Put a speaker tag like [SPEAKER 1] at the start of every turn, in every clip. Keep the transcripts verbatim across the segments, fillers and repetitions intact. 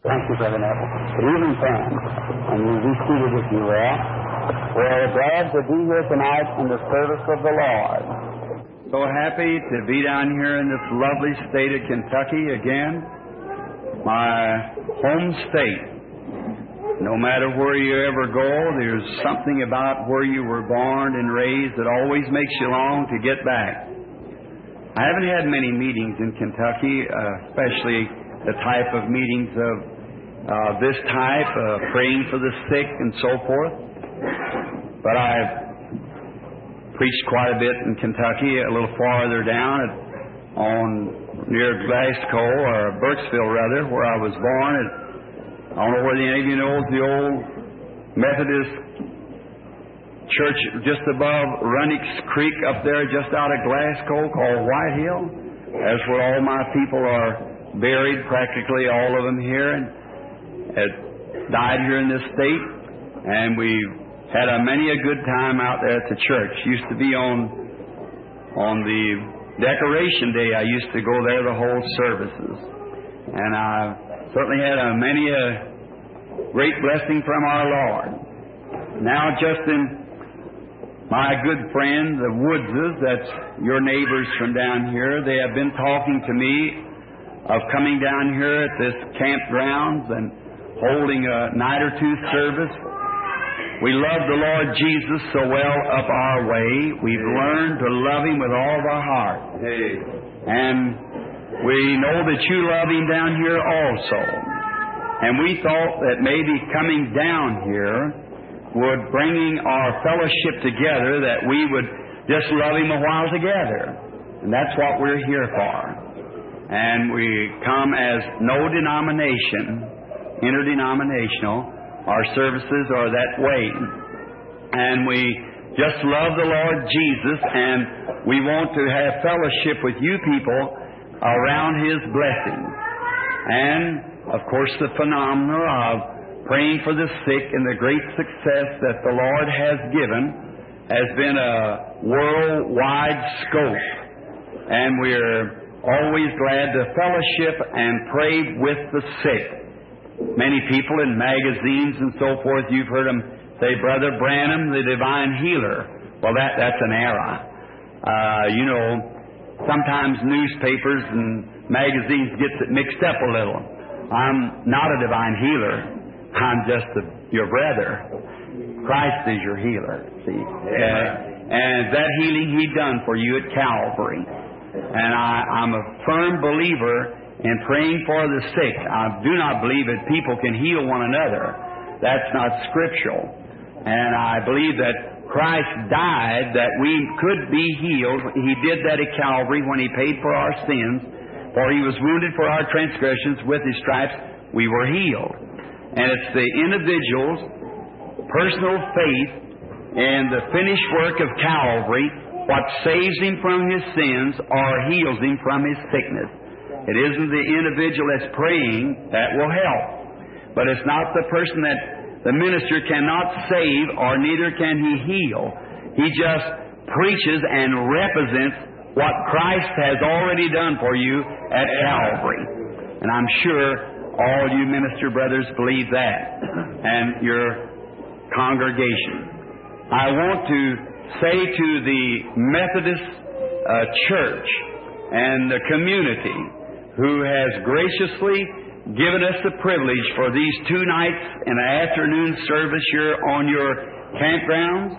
[SPEAKER 1] Thank you, Brother Neville. Good evening, friends. And you be seated if you will. We're glad to be here tonight in the service of the Lord.
[SPEAKER 2] So happy to be down here in this lovely state of Kentucky again, my home state. No matter where you ever go, there's something about where you were born and raised that always makes you long to get back. I haven't had many meetings in Kentucky, uh, especially the type of meetings of uh, this type, uh, praying for the sick and so forth. But I've preached quite a bit in Kentucky, a little farther down at, on near Glasgow, or Burkesville rather, where I was born. At, I don't know whether any of you know the old Methodist church just above Runnix Creek up there, just out of Glasgow, called White Hill. That's where all my people are buried, practically all of them here, and had died here in this state. And we've had a many a good time out there at the church. Used to be on on the decoration day. I used to go there the whole services, and I certainly had a many a great blessing from our Lord. Now, Justin, my good friend, the Woodses, that's your neighbors from down here, they have been talking to me of coming down here at this campgrounds and holding a night or two service. We love the Lord Jesus so well up our way. We've hey. learned to love Him with all of our heart. Hey. And we know that you love Him down here also. And we thought that maybe coming down here would bringing our fellowship together, that we would just love Him a while together. And that's what we're here for. And we come as no denomination, interdenominational. Our services are that way. And we just love the Lord Jesus, and we want to have fellowship with you people around His blessings. And, of course, the phenomena of praying for the sick and the great success that the Lord has given has been a worldwide scope. And we're always glad to fellowship and pray with the sick. Many people in magazines and so forth, you've heard them say, Brother Branham, the divine healer. Well, that that's an error. Uh, you know, sometimes newspapers and magazines get it mixed up a little. I'm not a divine healer. I'm just a, your brother. Christ is your healer, see. Uh, and that healing He done for you at Calvary. And I, I'm a firm believer in praying for the sick. I do not believe that people can heal one another. That's not scriptural. And I believe that Christ died that we could be healed. He did that at Calvary when He paid for our sins. For He was wounded for our transgressions. With His stripes we were healed. And it's the individual's personal faith in the finished work of Calvary what saves him from his sins or heals him from his sickness. It isn't the individual that's praying that will help. But it's not the person that the minister cannot save, or neither can he heal. He just preaches and represents what Christ has already done for you at Calvary. And I'm sure all you minister brothers believe that, and your congregation. I want to say to the Methodist uh, Church and the community who has graciously given us the privilege for these two nights and an afternoon service here on your campgrounds,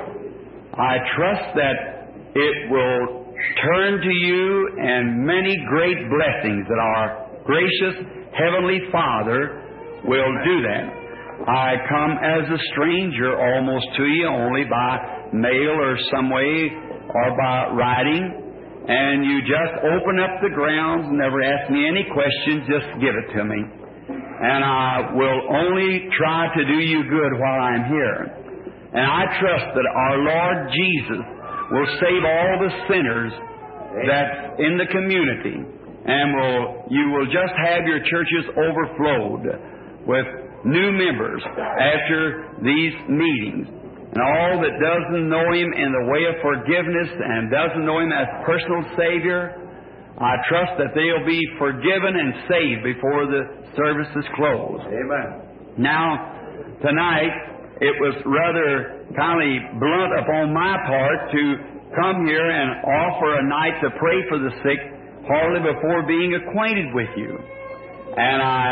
[SPEAKER 2] I trust that it will turn to you and many great blessings, that our gracious Heavenly Father will do that. I come as a stranger almost to you, only by mail or some way, or by writing, and you just open up the grounds, never ask me any questions, just give it to me. And I will only try to do you good while I'm here. And I trust that our Lord Jesus will save all the sinners that's in the community, and will you will just have your churches overflowed with new members after these meetings. And all that doesn't know Him in the way of forgiveness and doesn't know Him as personal Savior, I trust that they'll be forgiven and saved before the service is closed.
[SPEAKER 3] Amen.
[SPEAKER 2] Now, tonight, it was rather kind of blunt upon my part to come here and offer a night to pray for the sick, hardly before being acquainted with you. And I,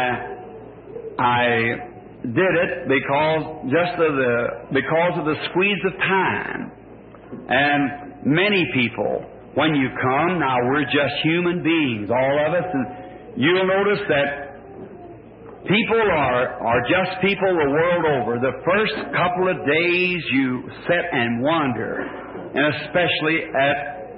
[SPEAKER 2] I did it because just of the because of the squeeze of time. And many people, when you come, now we're just human beings, all of us, and you'll notice that people are, are just people the world over. The first couple of days you sit and wonder, and especially at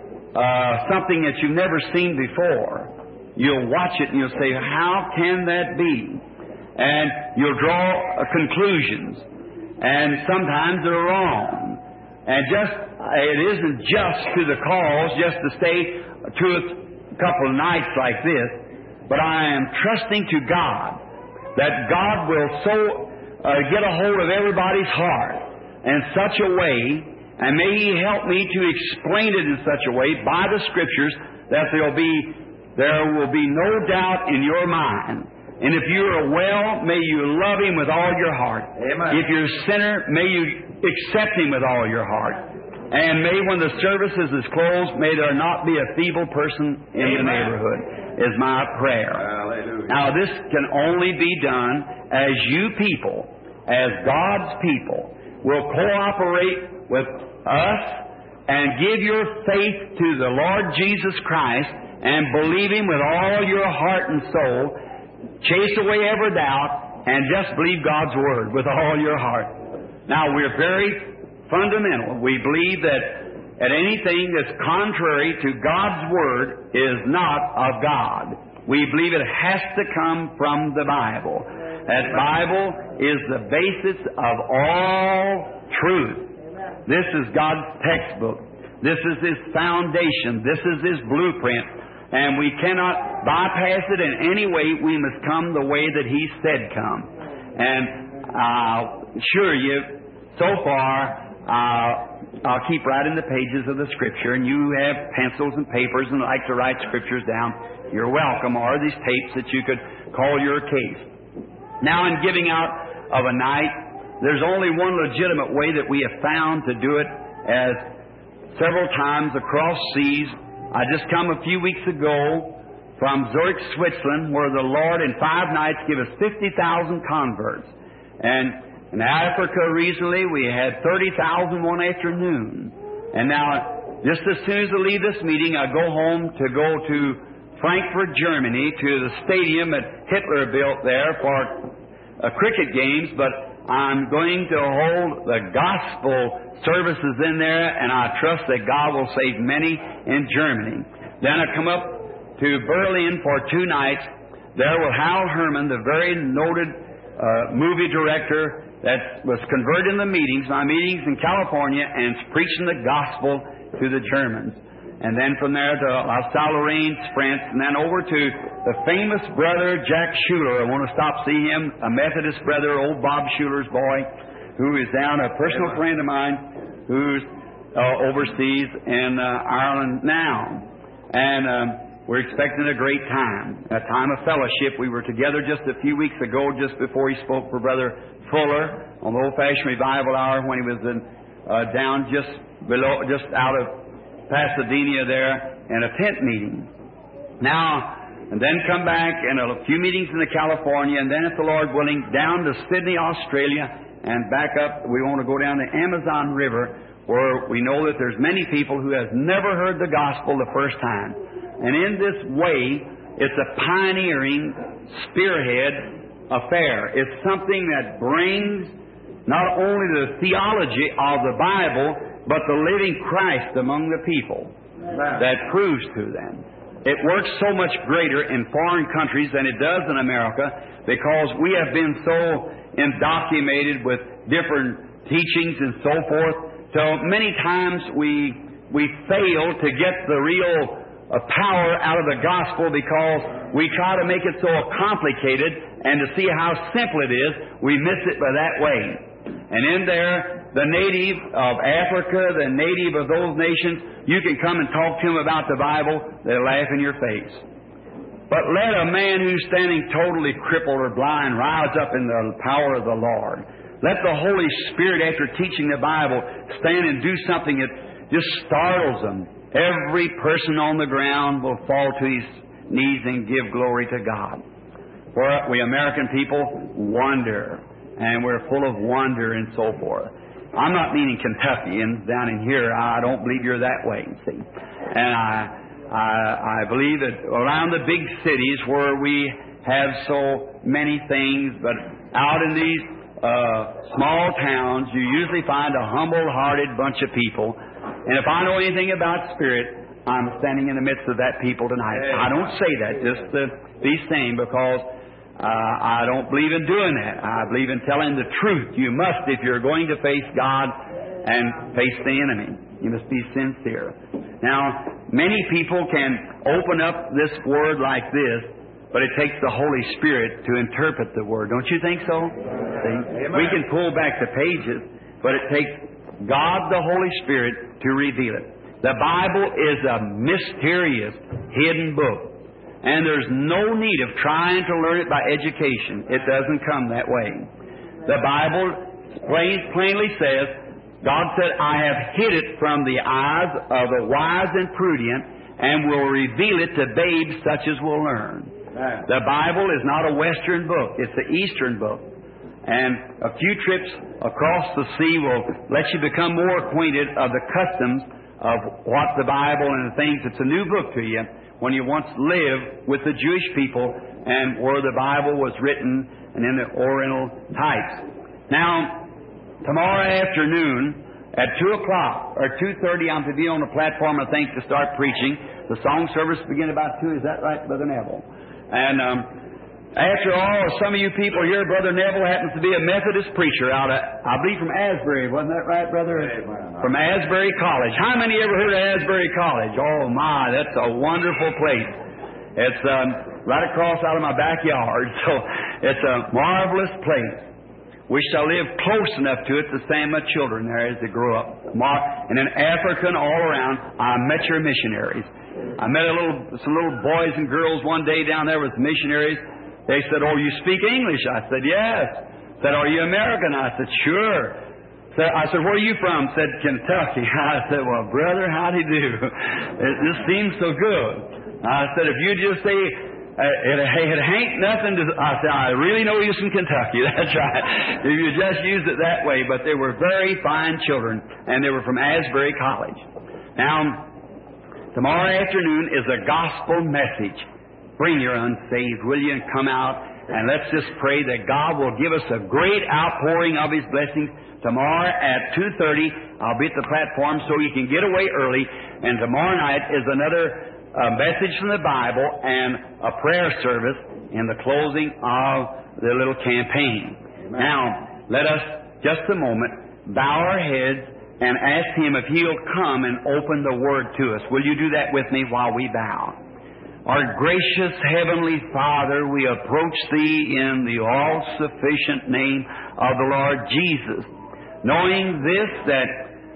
[SPEAKER 2] uh, something that you've never seen before. You'll watch it and you'll say, how can that be? And you'll draw uh, conclusions, and sometimes they're wrong. And just it isn't just to the cause, just to stay to a couple of nights like this, but I am trusting to God that God will so uh, get a hold of everybody's heart in such a way, and may He help me to explain it in such a way by the Scriptures that there'll be there will be no doubt in your mind. And if you're well, may you love Him with all your heart.
[SPEAKER 3] Amen.
[SPEAKER 2] If you're a sinner, may you accept Him with all your heart. And may, when the services is closed, may there not be a feeble person in
[SPEAKER 3] Amen.
[SPEAKER 2] the neighborhood, is my prayer.
[SPEAKER 3] Hallelujah.
[SPEAKER 2] Now, this can only be done as you people, as God's people, will cooperate with us and give your faith to the Lord Jesus Christ and believe Him with all your heart and soul, chase away every doubt, and just believe God's Word with all your heart. Now, we're very fundamental. We believe that at anything that's contrary to God's Word is not of God. We believe it has to come from the Bible. That Bible is the basis of all truth. This is God's textbook. This is His foundation. This is His blueprint. And we cannot bypass it in any way. We must come the way that He said come. And I'll assure you, so far, uh, I'll keep right in the pages of the Scripture, and you have pencils and papers and like to write Scriptures down. You're welcome, or these tapes that you could call your case. Now, in giving out of a night, there's only one legitimate way that we have found to do it, as several times across seas. I just come a few weeks ago from Zurich, Switzerland, where the Lord in five nights gave us fifty thousand converts. And in Africa recently, we had thirty thousand one afternoon. And now, just as soon as I leave this meeting, I go home to go to Frankfurt, Germany, to the stadium that Hitler built there for uh, cricket games, but I'm going to hold the gospel services in there, and I trust that God will save many in Germany. Then I come up to Berlin for two nights. There was Hal Herman, the very noted uh, movie director that was converting the meetings, my meetings in California, and preaching the gospel to the Germans. And then from there to La Salle-Lorraine, France, and then over to the famous brother Jack Schuler. I want to stop see him, a Methodist brother, old Bob Schuler's boy, who is down, a personal friend of mine, who's uh, overseas in uh, Ireland now. And um, we're expecting a great time, a time of fellowship. We were together just a few weeks ago, just before he spoke for Brother Fuller on the old-fashioned revival hour when he was in, uh, down just below, just out of Pasadena there in a tent meeting. Now, and then come back and a few meetings in the California, and then, if the Lord willing, down to Sydney, Australia, and back up. We want to go down the Amazon River, where we know that there's many people who have never heard the gospel the first time. And in this way, it's a pioneering spearhead affair. It's something that brings not only the theology of the Bible, but the living Christ among the people. That proves to them. It works so much greater in foreign countries than it does in America, because we have been so indoctrinated with different teachings and so forth, so many times we we fail to get the real uh, power out of the gospel, because we try to make it so complicated, and to see how simple it is, we miss it by that way. And in there, the native of Africa, the native of those nations, you can come and talk to them about the Bible, they'll laugh in your face. But let a man who's standing totally crippled or blind rise up in the power of the Lord. Let the Holy Spirit, after teaching the Bible, stand and do something that just startles them. Every person on the ground will fall to his knees and give glory to God. For we American people wonder, and we're full of wonder and so forth. I'm not meaning Kentuckians down in here. I don't believe you're that way, see. And I... I, I believe that around the big cities where we have so many things, but out in these uh, small towns, you usually find a humble-hearted bunch of people. And if I know anything about spirit, I'm standing in the midst of that people tonight. I don't say that just to be sane, because uh, I don't believe in doing that. I believe in telling the truth. You must, if you're going to face God and face the enemy. You must be sincere. Now, many people can open up this Word like this, but it takes the Holy Spirit to interpret the Word. Don't you think so? See? We can pull back the pages, but it takes God the Holy Spirit to reveal it. The Bible is a mysterious, hidden book. And there's no need of trying to learn it by education. It doesn't come that way. The Bible plain, plainly says, God said, I have hid it from the eyes of the wise and prudent, and will reveal it to babes such as will learn. Right. The Bible is not a Western book. It's an Eastern book. And a few trips across the sea will let you become more acquainted of the customs of what the Bible and the things. It's a new book to you when you once lived with the Jewish people and where the Bible was written and in the Oriental types. Now, tomorrow afternoon at two o'clock or two thirty, I'm to be on the platform, I think, to start preaching. The song service begin about two. Is that right, Brother Neville? And um, after all, some of you people here, Brother Neville happens to be a Methodist preacher out of, I believe, from Asbury. Wasn't that right, Brother? Amen. From Asbury College. How many ever heard of Asbury College? Oh, my, that's a wonderful place. It's um, right across out of my backyard, so it's a marvelous place. We shall live close enough to it to stand my children there as they grow up. And in Africa and all around, I met your missionaries. I met a little, some little boys and girls one day down there with missionaries. They said, oh, you speak English? I said, yes. Said, are you American? I said, sure. Said, I said, where are you from? Said, Kentucky. I said, well, brother, how do you do? It just seems so good. I said, if you just say, Uh, it, it ain't nothing to... I said, I really know you're from Kentucky. That's right. If you just use it that way. But they were very fine children, and they were from Asbury College. Now, tomorrow afternoon is a gospel message. Bring your unsaved, will you, and come out, and let's just pray that God will give us a great outpouring of His blessings. Tomorrow at two thirty, I'll be at the platform so you can get away early. And tomorrow night is another... a message from the Bible and a prayer service in the closing of the little campaign. Amen. Now, let us, just a moment, bow our heads and ask Him if He'll come and open the Word to us. Will you do that with me while we bow? Our gracious Heavenly Father, we approach Thee in the all-sufficient name of the Lord Jesus, knowing this, that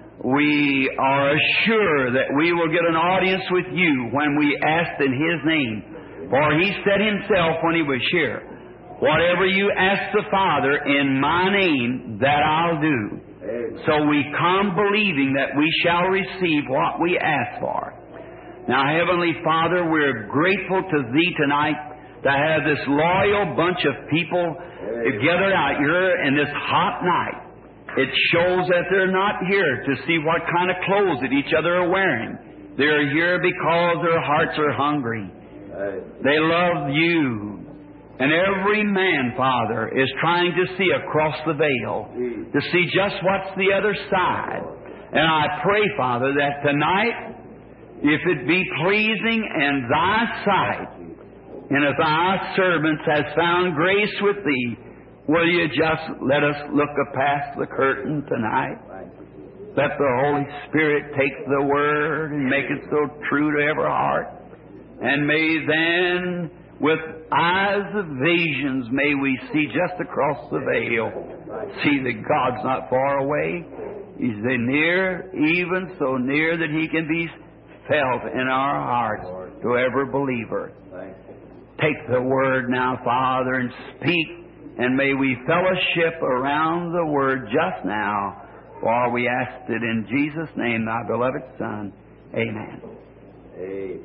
[SPEAKER 2] we are assured that we will get an audience with You when we ask in His name. For He said Himself when He was here, whatever you ask the Father in My name, that I'll do. Amen. So we come believing that we shall receive what we ask for. Now, Heavenly Father, we're grateful to Thee tonight to have this loyal bunch of people Amen. Gathered out here in this hot night. It shows that they're not here to see what kind of clothes that each other are wearing. They're here because their hearts are hungry. They love You. And every man, Father, is trying to see across the veil, to see just what's the other side. And I pray, Father, that tonight, if it be pleasing in Thy sight, and if Thy servants has found grace with Thee, will You just let us look past the curtain tonight? Let the Holy Spirit take the Word and make it so true to every heart. And may then, with eyes of visions, may we see just across the veil, see that God's not far away. He's near, even so near that He can be felt in our hearts to every believer. Take the Word now, Father, and speak, and may we fellowship around the Word just now, for we ask it in Jesus' name, Thy beloved Son. Amen. Amen.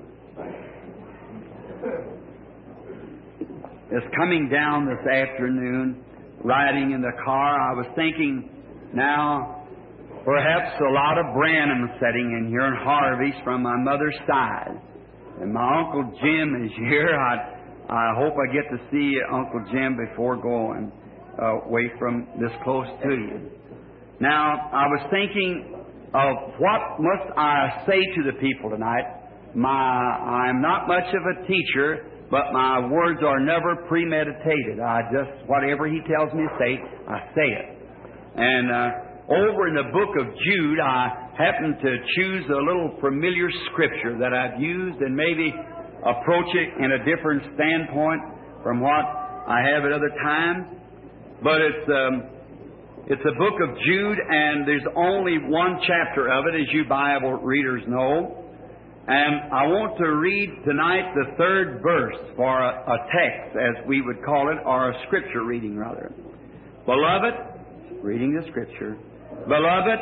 [SPEAKER 2] It's coming down this afternoon, riding in the car, I was thinking now, perhaps a lot of Branham setting in here, and Harvey's from my mother's side. And my Uncle Jim is here. I, I hope I get to see Uncle Jim before going uh, away from this close to you. Now, I was thinking of what must I say to the people tonight. My, I'm not much of a teacher, but my words are never premeditated. I just, whatever he tells me to say, I say it. And uh, over in the book of Jude, I happen to choose a little familiar scripture that I've used and maybe approach it in a different standpoint from what I have at other times. But it's um, it's a book of Jude, and there's only one chapter of it, as you Bible readers know. And I want to read tonight the third verse for a, a text, as we would call it, or a scripture reading, rather. Beloved, reading the scripture, Beloved,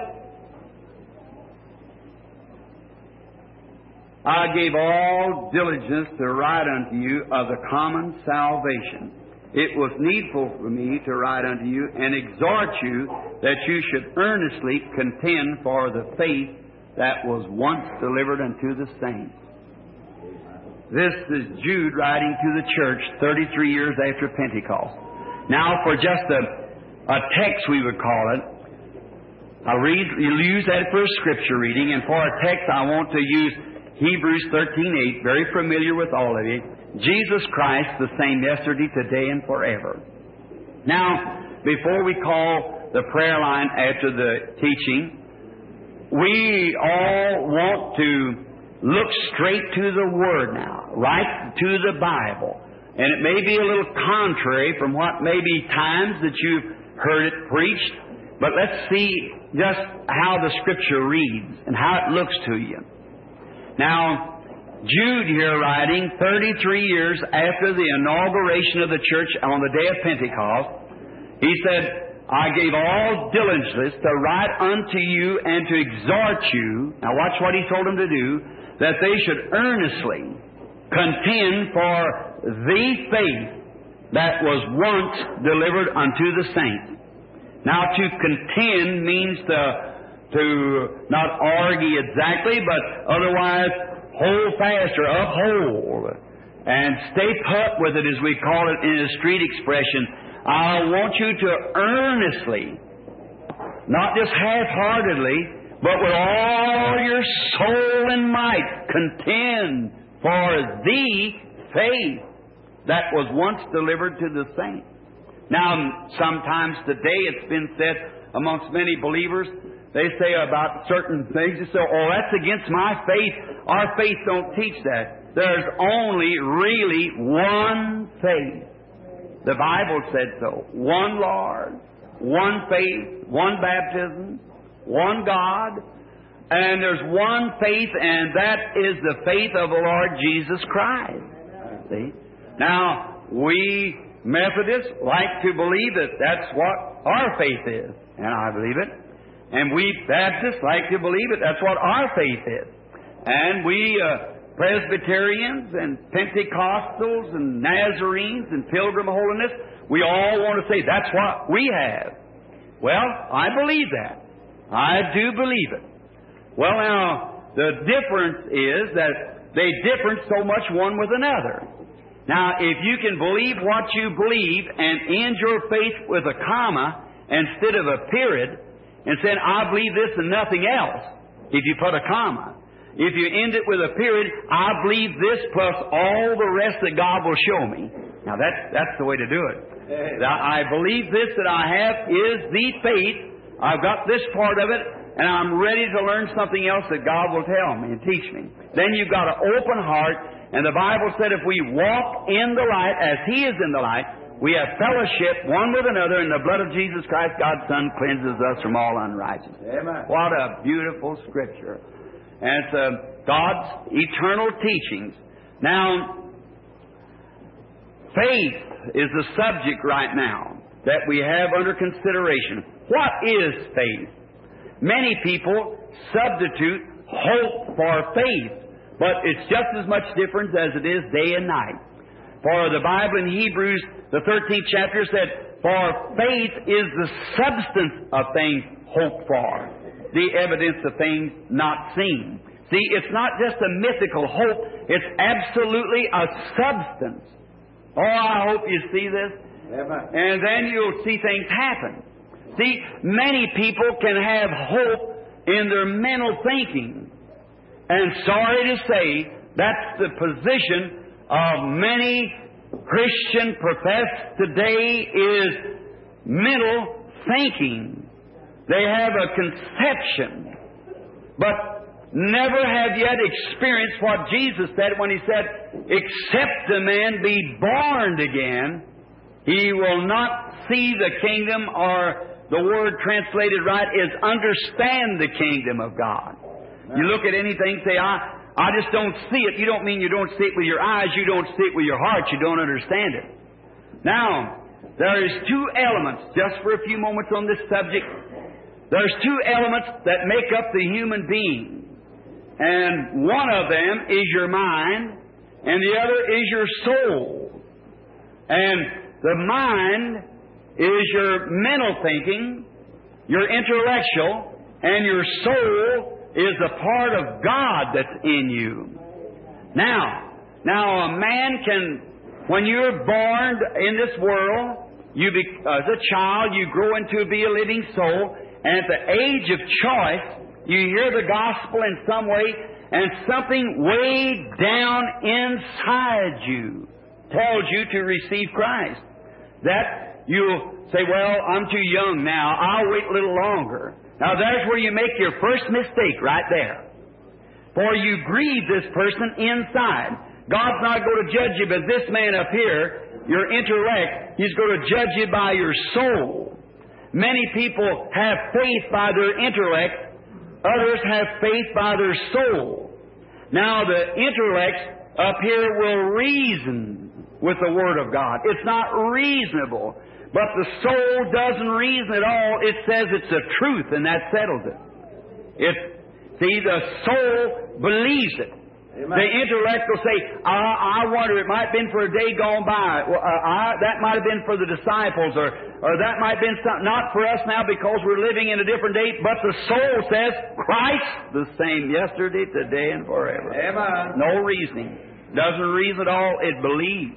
[SPEAKER 2] I gave all diligence to write unto you of the common salvation. It was needful for me to write unto you and exhort you that you should earnestly contend for the faith that was once delivered unto the saints. This is Jude writing to the church thirty-three years after Pentecost. Now, for just a, a text, we would call it, I read, you'll use that for a scripture reading, and for a text, I want to use Hebrews thirteen eight, very familiar with all of you. Jesus Christ, the same yesterday, today, and forever. Now, before we call the prayer line after the teaching, we all want to look straight to the Word now, right to the Bible. And it may be a little contrary from what may be times that you've heard it preached, but let's see just how the Scripture reads and how it looks to you. Now, Jude here writing thirty-three years after the inauguration of the church on the day of Pentecost, he said, I gave all diligence to write unto you and to exhort you. Now watch what he told them to do, that they should earnestly contend for the faith that was once delivered unto the saints. Now to contend means to, to not argue exactly, but otherwise hold fast or uphold and stay put with it, as we call it in a street expression. I want you to earnestly, not just half-heartedly, but with all your soul and might, contend for the faith that was once delivered to the saints. Now, sometimes today it's been said amongst many believers, they say about certain things, they say, oh, that's against my faith. Our faith don't teach that. There's only really one faith. The Bible said so. One Lord, one faith, one baptism, one God, and there's one faith, and that is the faith of the Lord Jesus Christ. See? Now, we Methodists like to believe that that's what our faith is, and I believe it. And we Baptists like to believe it. That's what our faith is. And we uh, Presbyterians and Pentecostals and Nazarenes and Pilgrim Holiness, we all want to say that's what we have. Well, I believe that. I do believe it. Well, now, the difference is that they differ so much one with another. Now, if you can believe what you believe and end your faith with a comma instead of a period, and saying, I believe this and nothing else, if you put a comma. If you end it with a period, I believe this plus all the rest that God will show me. Now, that's, that's the way to do it. I believe this that I have is the faith. I've got this part of it, and I'm ready to learn something else that God will tell me and teach me. Then you've got an open heart, and the Bible said if we walk in the light as He is in the light, We have fellowship one with another, and the blood of Jesus Christ, God's Son, cleanses us from all unrighteousness.
[SPEAKER 3] Amen.
[SPEAKER 2] What a beautiful Scripture. And it's uh, God's eternal teachings. Now, faith is the subject right now that we have under consideration. What is faith? Many people substitute hope for faith, but it's just as much difference as it is day and night. For the Bible in Hebrews, the thirteenth chapter, said, "For faith is the substance of things hoped for, the evidence of things not seen." See, it's not just a mythical hope, it's absolutely a substance. Oh, I hope you see this.
[SPEAKER 3] Amen.
[SPEAKER 2] And then you'll see things happen. See, many people can have hope in their mental thinking. And sorry to say, that's the position of many Christian profess today, is mental thinking. They have a conception, but never have yet experienced what Jesus said when He said, "Except a man be born again, he will not see the kingdom," or the word translated right is understand the kingdom of God. You look at anything, say, I, I just don't see it. You don't mean you don't see it with your eyes. You don't see it with your heart. You don't understand it. Now, there is two elements, just for a few moments on this subject. There's two elements that make up the human being. And one of them is your mind, and the other is your soul. And the mind is your mental thinking, your intellectual, and your soul is a part of God that's in you. Now, now a man can, when you're born in this world, you be, as a child, you grow into be a living soul, and at the age of choice, you hear the gospel in some way, and something way down inside you tells you to receive Christ. That you'll say, well, I'm too young now. I'll wait a little longer. Now, there's where you make your first mistake right there. For you grieve this person inside. God's not going to judge you by this man up here, your intellect. He's going to judge you by your soul. Many people have faith by their intellect. Others have faith by their soul. Now, the intellect up here will reason with the Word of God. It's not reasonable. But the soul doesn't reason at all. It says it's the truth, and that settles it. It see, the soul believes it. Amen. The intellect will say, I, I wonder, it might have been for a day gone by. Well, uh, I, that might have been for the disciples, or, or that might have been some, not for us now because we're living in a different day. But the soul says, Christ the same yesterday, today, and forever.
[SPEAKER 3] Amen.
[SPEAKER 2] No reasoning. Doesn't reason at all. It believes.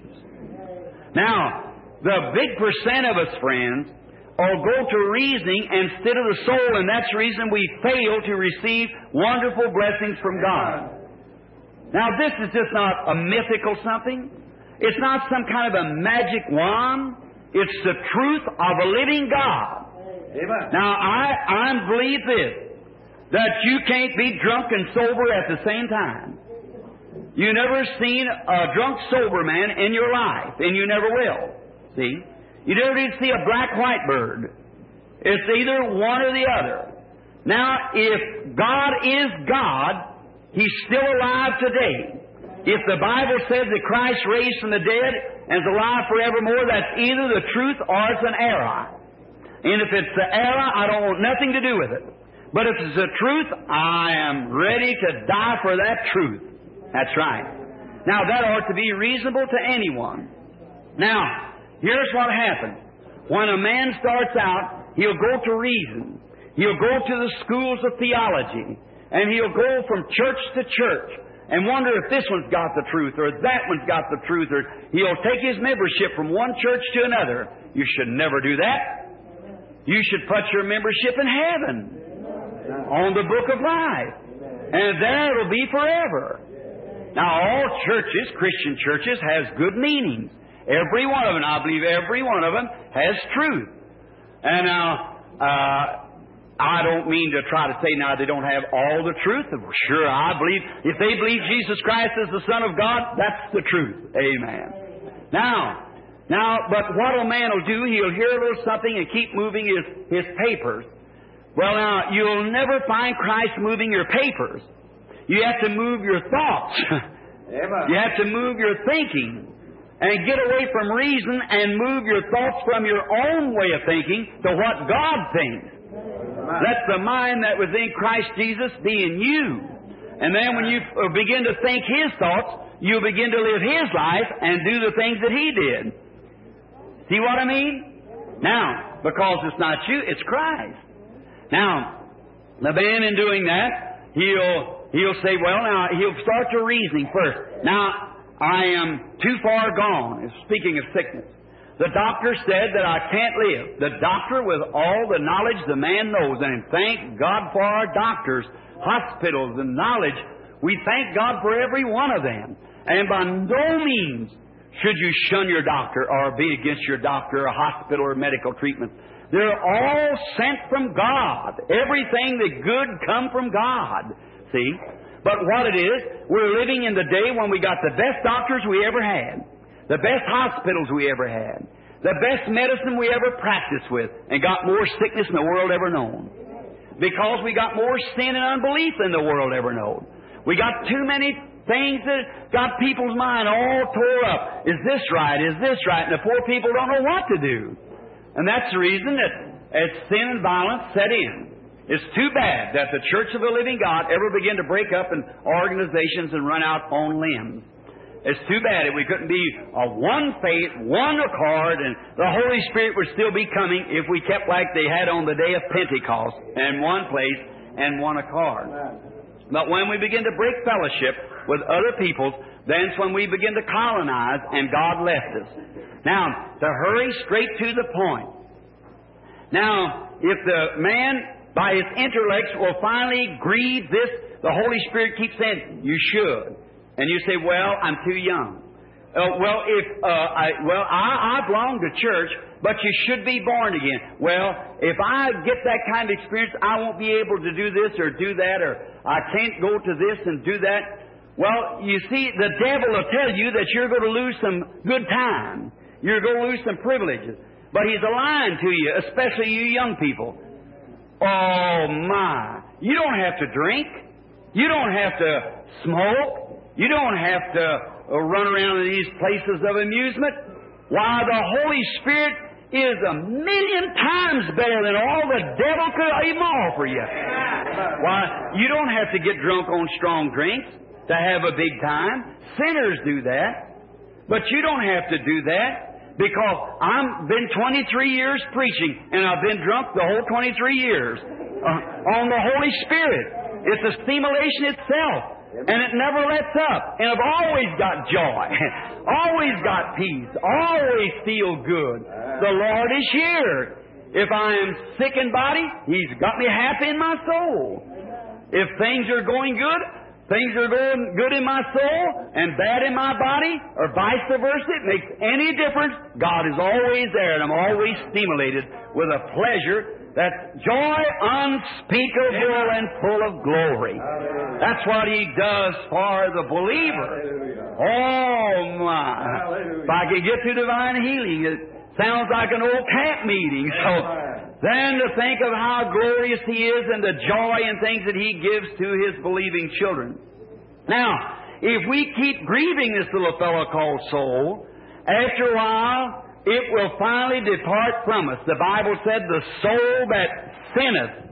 [SPEAKER 2] Now, the big percent of us, friends, will go to reasoning instead of the soul, and that's the reason we fail to receive wonderful blessings from God. Now, this is just not a mythical something. It's not some kind of a magic wand. It's the truth of a living God.
[SPEAKER 3] Amen.
[SPEAKER 2] Now, I, I believe this, that you can't be drunk and sober at the same time. You never seen a drunk sober man in your life, and you never will. See? You never did see a black-white bird. It's either one or the other. Now, if God is God, He's still alive today. If the Bible says that Christ raised from the dead and is alive forevermore, that's either the truth or it's an error. And if it's the error, I don't want nothing to do with it. But if it's the truth, I am ready to die for that truth. That's right. Now, that ought to be reasonable to anyone. Now, here's what happens. When a man starts out, he'll go to reason. He'll go to the schools of theology. And he'll go from church to church and wonder if this one's got the truth or that one's got the truth. Or he'll take his membership from one church to another. You should never do that. You should put your membership in heaven on the book of life. And there it'll be forever. Now, all churches, Christian churches, has good meanings. Every one of them, I believe every one of them has truth. And now, uh, I don't mean to try to say now they don't have all the truth. Sure, I believe, if they believe Jesus Christ is the Son of God, that's the truth. Amen. Now, Now, but what a man will do, he'll hear a little something and keep moving his, his papers. Well, now, you'll never find Christ moving your papers. You have to move your thoughts. You have to move your thinking and get away from reason and move your thoughts from your own way of thinking to what God thinks. Let the mind that was in Christ Jesus be in you. And then when you begin to think His thoughts, you'll begin to live His life and do the things that He did. See what I mean? Now, because it's not you, it's Christ. Now, the man in doing that, he'll he'll say, well, now, he'll start to reasoning first. Now, I am too far gone, speaking of sickness. The doctor said that I can't live. The doctor, with all the knowledge the man knows, and thank God for our doctors, hospitals, and knowledge. We thank God for every one of them. And by no means should you shun your doctor or be against your doctor or hospital or medical treatment. They're all sent from God. Everything that good come from God. See? But what it is, we're living in the day when we got the best doctors we ever had. The best hospitals we ever had. The best medicine we ever practiced with. And got more sickness than the world ever known. Because we got more sin and unbelief than the world ever known. We got too many things that got people's mind all tore up. Is this right? Is this right? And the poor people don't know what to do. And that's the reason that as sin and violence set in. It's too bad that the Church of the Living God ever began to break up in organizations and run out on limbs. It's too bad that we couldn't be a one faith, one accord, and the Holy Spirit would still be coming if we kept like they had on the day of Pentecost, in one place and one accord. But when we begin to break fellowship with other peoples, that's when we begin to colonize, and God left us. Now, to hurry straight to the point. Now, if the man, by his intellects, will finally grieve this, the Holy Spirit keeps saying, you should. And you say, well, I'm too young. Uh, well, if uh, I well, I, I belong to church, but you should be born again. Well, if I get that kind of experience, I won't be able to do this or do that, or I can't go to this and do that. Well, you see, the devil will tell you that you're going to lose some good time. You're going to lose some privileges. But he's lying to you, especially you young people. Oh, my. You don't have to drink. You don't have to smoke. You don't have to uh, run around in these places of amusement. Why, the Holy Spirit is a million times better than all the devil could even offer you. Why, you don't have to get drunk on strong drinks to have a big time. Sinners do that. But you don't have to do that, because I've been twenty-three years preaching, and I've been drunk the whole twenty-three years uh, on the Holy Spirit. It's a stimulation itself. And it never lets up. And I've always got joy. Always got peace. Always feel good. The Lord is here. If I am sick in body, He's got me happy in my soul. If things are going good, things are going good in my soul and bad in my body, or vice versa, it makes any difference. God is always there, and I'm always stimulated with a pleasure. That's joy unspeakable and full of glory. That's what He does for the believer. Oh, my. If I could get to divine healing, it sounds like an old camp meeting. So then to think of how glorious He is and the joy and things that He gives to His believing children. Now, if we keep grieving this little fellow called soul, after a while, it will finally depart from us. The Bible said, the soul that sinneth,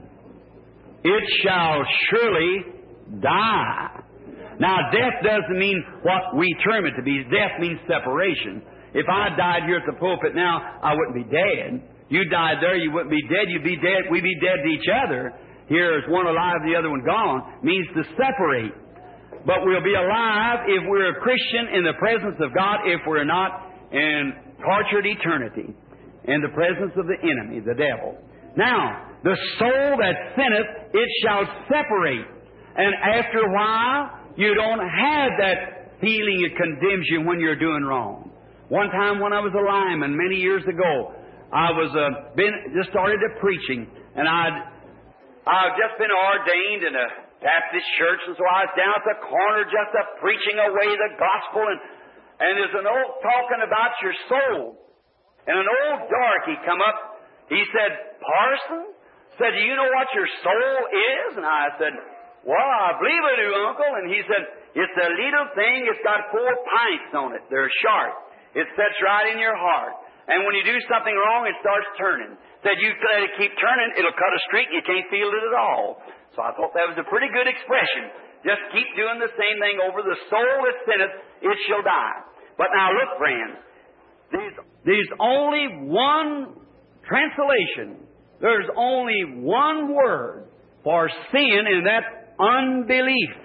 [SPEAKER 2] it shall surely die. Now, death doesn't mean what we term it to be. Death means separation. If I died here at the pulpit now, I wouldn't be dead. You died there, you wouldn't be dead. You'd be dead. We'd be dead to each other. Here is one alive, the other one gone. Means to separate. But we'll be alive if we're a Christian in the presence of God, if we're not in tortured eternity in the presence of the enemy, the devil. Now, the soul that sinneth, it shall separate. And after a while, you don't have that feeling it condemns you when you're doing wrong. One time when I was a lineman many years ago, I was uh, been just started to preaching, and I'd I'd just been ordained in a Baptist church, and so I was down at the corner just a preaching away the gospel, and And there's an old talking about your soul. And an old darky come up. He said, Parson, said, do you know what your soul is? And I said, well, I believe I do, Uncle. And he said, it's a little thing. It's got four pints on it. They're sharp. It sets right in your heart. And when you do something wrong, it starts turning. Said, you let it keep turning, it'll cut a streak, and you can't feel it at all. So I thought that was a pretty good expression. Just keep doing the same thing over. The soul that sinneth, it shall die. But now look, friends, there's, there's only one translation. There's only one word for sin, and that's unbelief.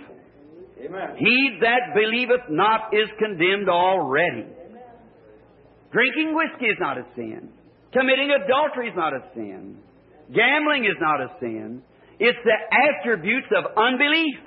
[SPEAKER 2] Amen. He that believeth not is condemned already. Amen. Drinking whiskey is not a sin. Committing adultery is not a sin. Gambling is not a sin. It's the attributes of unbelief.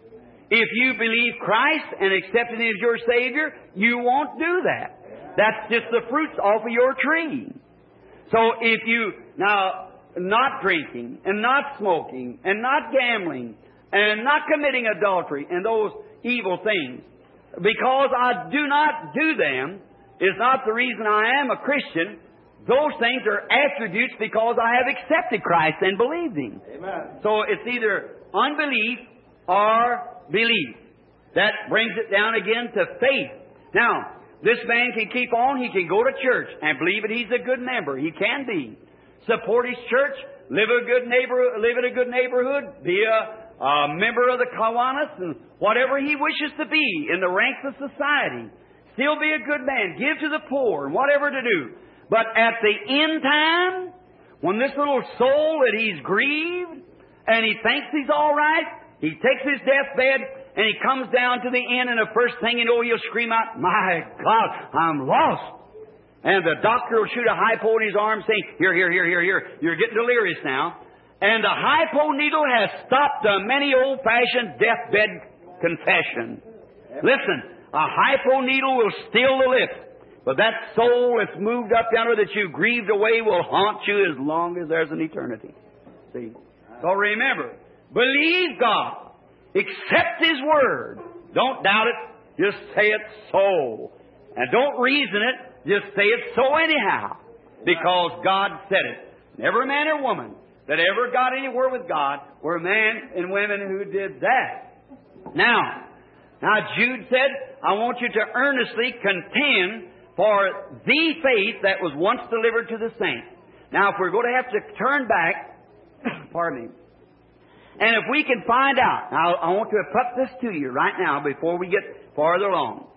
[SPEAKER 2] If you believe Christ and accept Him as your Savior, you won't do that. That's just the fruits off of your tree. So if you, now, not drinking, and not smoking, and not gambling, and not committing adultery, and those evil things, because I do not do them, is not the reason I am a Christian. Those things are attributes because I have accepted Christ and believed Him. Amen. So it's either unbelief or belief. That brings it down again to faith. Now, this man can keep on. He can go to church and believe that he's a good member. He can be. Support his church. Live a good neighbor. Live in a good neighborhood. Be a, a member of the Kiwanis and whatever he wishes to be in the ranks of society. Still be a good man. Give to the poor and whatever to do. But at the end time, when this little soul that he's grieved and he thinks he's all right, he takes his deathbed and he comes down to the end, and the first thing you know, he'll scream out, "My God, I'm lost!" And the doctor will shoot a hypo in his arm, saying, "Here, here, here, here, here. You're getting delirious now." And the hypo needle has stopped the many old-fashioned deathbed confession. Listen, a hypo needle will still the lips. But that soul that's moved up yonder that you grieved away will haunt you as long as there's an eternity. See? So remember, believe God. Accept His Word. Don't doubt it. Just say it so. And don't reason it. Just say it so anyhow. Because God said it. Never a man or woman that ever got anywhere with God were men and women who did that. Now, now Jude said, I want you to earnestly contend for the faith that was once delivered to the saints. Now, if we're going to have to turn back, pardon me, and if we can find out, now I want to put this to you right now before we get farther along.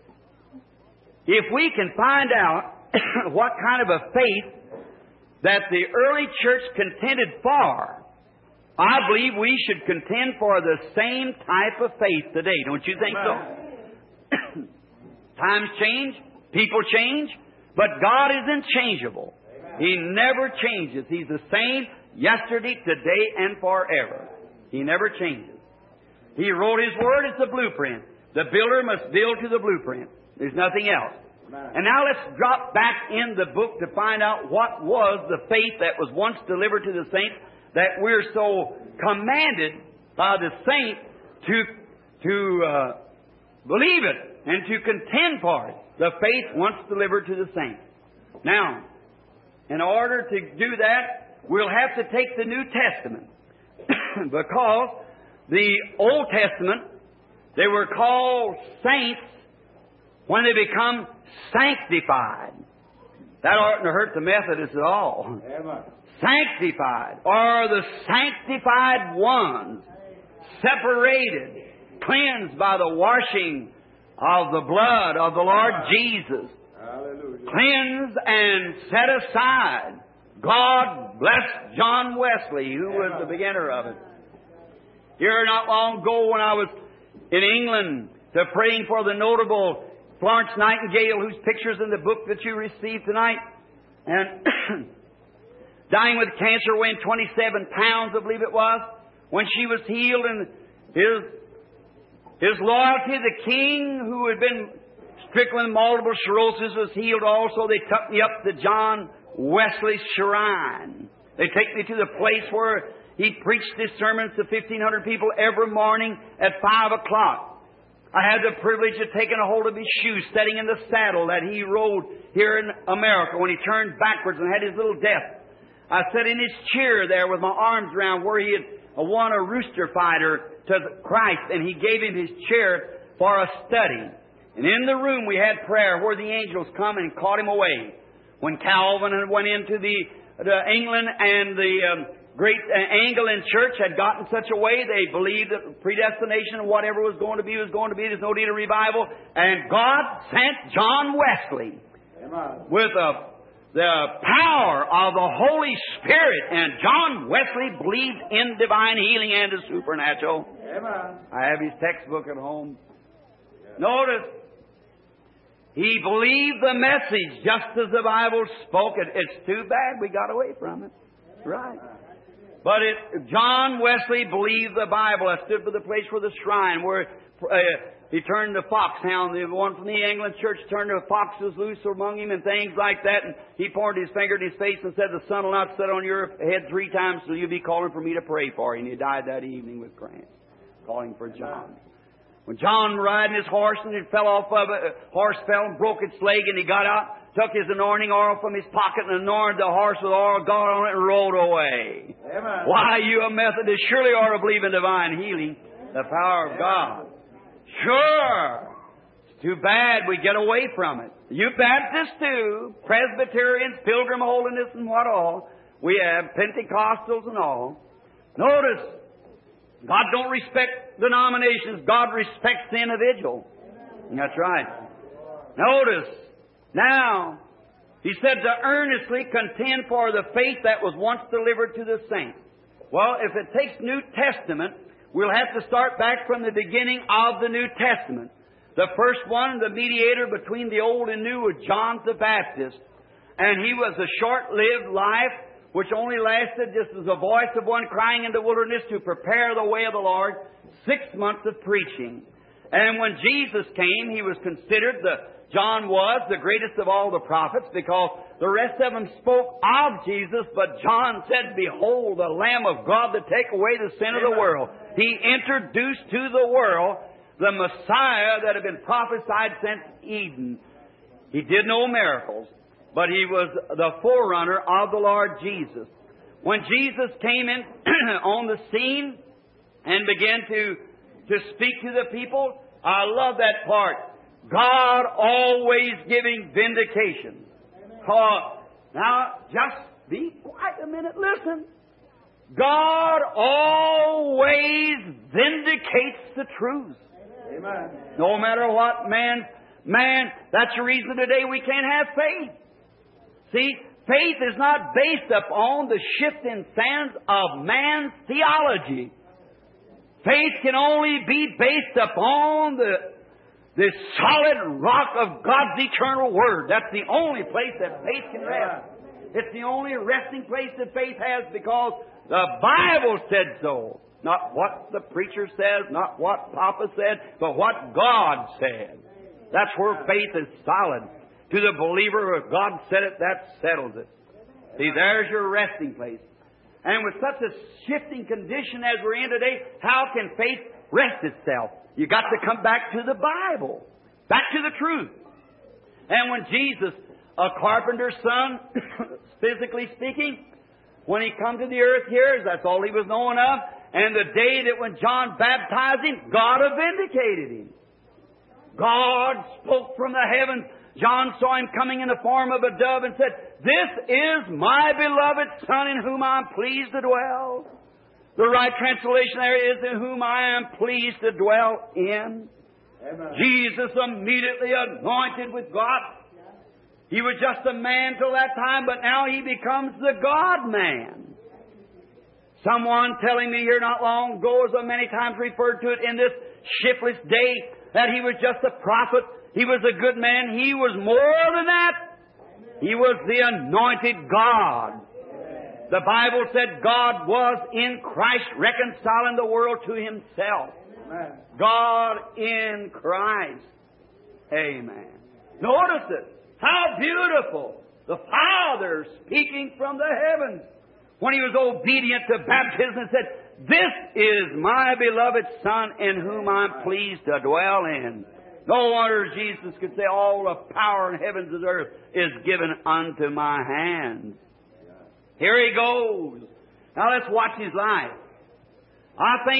[SPEAKER 2] If we can find out what kind of a faith that the early church contended for, I believe we should contend for the same type of faith today. Don't you think so? Times change. People change, but God is unchangeable. Amen. He never changes. He's the same yesterday, today, and forever. He never changes. He wrote His Word. It's the blueprint. The builder must build to the blueprint. There's nothing else. Amen. And now let's drop back in the book to find out what was the faith that was once delivered to the saints that we're so commanded by the saints to, to uh, believe it and to contend for it. The faith once delivered to the saints. Now, in order to do that, we'll have to take the New Testament. Because the Old Testament, they were called saints when they become sanctified. That oughtn't to hurt the Methodists at all. Amen. Sanctified, or the sanctified ones, separated, cleansed by the washing of the blood of the Lord Jesus. Hallelujah. Cleansed and set aside. God bless John Wesley, who was the beginner of it. Here not long ago when I was in England to praying for the notable Florence Nightingale, whose picture's in the book that you received tonight, and dying with cancer, weighing twenty-seven pounds, I believe it was, when she was healed, and his His loyalty to the king, who had been stricken with multiple sclerosis, was healed also. They took me up to John Wesley's shrine. They take me to the place where he preached his sermons to fifteen hundred people every morning at five o'clock. I had the privilege of taking a hold of his shoes, sitting in the saddle that he rode here in America when he turned backwards and had his little death. I sat in his chair there with my arms around where he had won a rooster fighter to Christ, and he gave him his chair for a study. And in the room we had prayer where the angels come and caught him away. When Calvin went into the, the England and the um, great uh, Anglican church had gotten such a way, they believed that predestination and whatever was going to be was going to be. There's no need of revival. And God sent John Wesley Amen. with a the power of the Holy Spirit, and John Wesley believed in divine healing and the supernatural. Amen. I have his textbook at home. Notice, he believed the message just as the Bible spoke it. It's too bad we got away from it. Right. But it, John Wesley believed the Bible. I stood for the place for the shrine where uh, he turned the foxhound. The one from the Anglican church turned the foxes loose among him and things like that. And he pointed his finger in his face and said, "The sun will not set on your head three times, so you'll be calling for me to pray for you." And he died that evening with cramps, calling for John. When John riding his horse and it fell off of it, horse fell and broke its leg, and he got out, took his anointing oil from his pocket and anointed the horse with oil, got on it, and rode away. Amen. Why, you a Methodist surely ought to believe in divine healing, the power of God. Sure. It's too bad we get away from it. You Baptists too, Presbyterians, Pilgrim Holiness and what all. We have Pentecostals and all. Notice, God don't respect denominations. God respects the individual. That's right. Notice, now, he said to earnestly contend for the faith that was once delivered to the saints. Well, if it takes New Testament, we'll have to start back from the beginning of the New Testament. The first one, the mediator between the Old and New, was John the Baptist. And he was a short-lived life which only lasted, just as a voice of one crying in the wilderness to prepare the way of the Lord, six months of preaching. And when Jesus came, he was considered, the John was the greatest of all the prophets, because the rest of them spoke of Jesus, but John said, "Behold, the Lamb of God that take away the sin of the world." He introduced to the world the Messiah that had been prophesied since Eden. He did no miracles, but he was the forerunner of the Lord Jesus. When Jesus came in on the scene and began to, to speak to the people, I love that part. God always giving vindication. Uh, now, just be quiet a minute. Listen. God always vindicates the truth. Amen. No matter what man, man, that's the reason today we can't have faith. See, faith is not based upon the shifting sands of man's theology. Faith can only be based upon the, the solid rock of God's eternal Word. That's the only place that faith can rest. It's the only resting place that faith has, because the Bible said so. Not what the preacher says, not what Papa said, but what God said. That's where faith is solid. To the believer, if God said it, that settles it. See, there's your resting place. And with such a shifting condition as we're in today, how can faith rest itself? You've got to come back to the Bible, back to the truth. And when Jesus, a carpenter's son, physically speaking, when he come to the earth here, that's all he was known of. And the day that when John baptized him, God vindicated him. God spoke from the heavens. John saw him coming in the form of a dove and said, "This is my beloved Son in whom I am pleased to dwell." The right translation there is, "in whom I am pleased to dwell in." Amen. Jesus immediately anointed with God. He was just a man till that time, but now he becomes the God-man. Someone telling me here not long ago, as I many times referred to it in this shiftless day, that he was just a prophet. He was a good man. He was more than that. He was the anointed God. The Bible said God was in Christ reconciling the world to Himself. God in Christ. Amen. Notice it. How beautiful. The Father speaking from the heavens. When He was obedient to baptism and said, "This is my beloved Son in whom I'm pleased to dwell in." No wonder Jesus could say, "All the power in heavens and earth is given unto my hands." Here He goes. Now let's watch His life. I think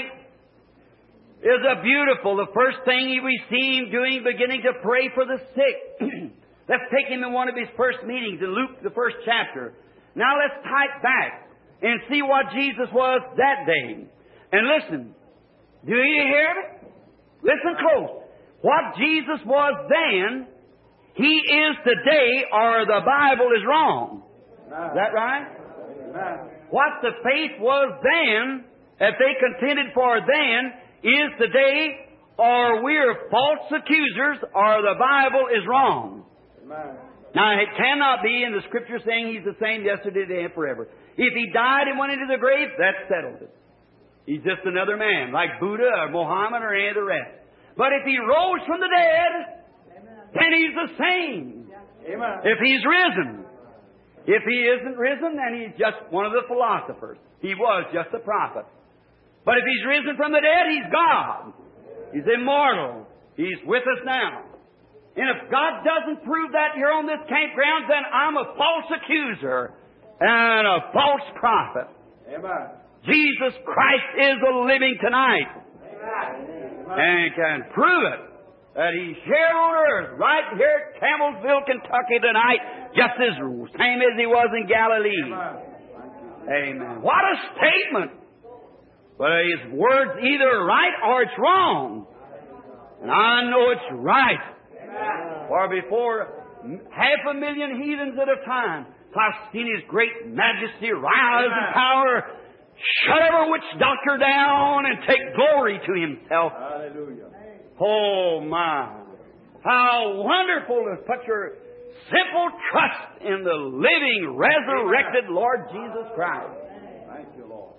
[SPEAKER 2] is a beautiful. The first thing we see Him doing, beginning to pray for the sick. Let's take Him in one of His first meetings in Luke, the first chapter. Now let's type back and see what Jesus was that day. And listen. Do you hear it? Listen close. What Jesus was then, He is today, or the Bible is wrong. Is that right? What the faith was then, that they contended for then, is today, or we're false accusers, or the Bible is wrong. Now, it cannot be in the Scripture saying He's the same yesterday, today, and forever. If He died and went into the grave, that settles it. He's just another man, like Buddha or Mohammed or any of the rest. But if He rose from the dead, then He's the same. If He's risen. If He isn't risen, then He's just one of the philosophers. He was just a prophet. But if He's risen from the dead, He's God. He's immortal. He's with us now. And if God doesn't prove that here on this campground, then I'm a false accuser and a false prophet. Amen. Jesus Christ is the living tonight. Amen. And can prove it that He's here on earth, right here at Campbellsville, Kentucky tonight, just as same as He was in Galilee. Amen. Amen. What a statement! But His word's either right or it's wrong. And I know it's right. For before half a million heathens at a time, I've seen His great majesty rise in power, shut every witch doctor down, and take glory to Himself. Hallelujah. Oh my! How wonderful to put your simple trust in the living, resurrected Lord Jesus Christ. Thank you, Lord.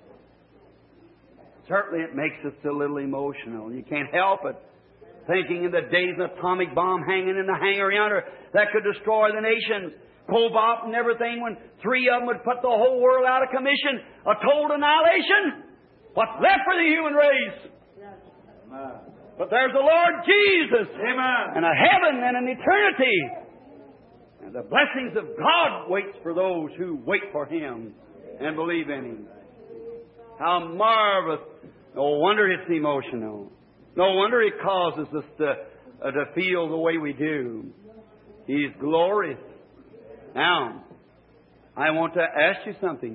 [SPEAKER 2] Certainly it makes us a little emotional. You can't help it. Thinking in the days of the atomic bomb hanging in the hangar yonder that could destroy the nations, cobalt and everything, when three of them would put the whole world out of commission, a total annihilation. What's left for the human race? Amen. But there's the Lord Jesus. Amen. And a heaven and an eternity. And the blessings of God waits for those who wait for Him and believe in Him. How marvelous. No wonder it's emotional. No wonder it causes us to, uh, to feel the way we do. He's glorious. Now, I want to ask you something.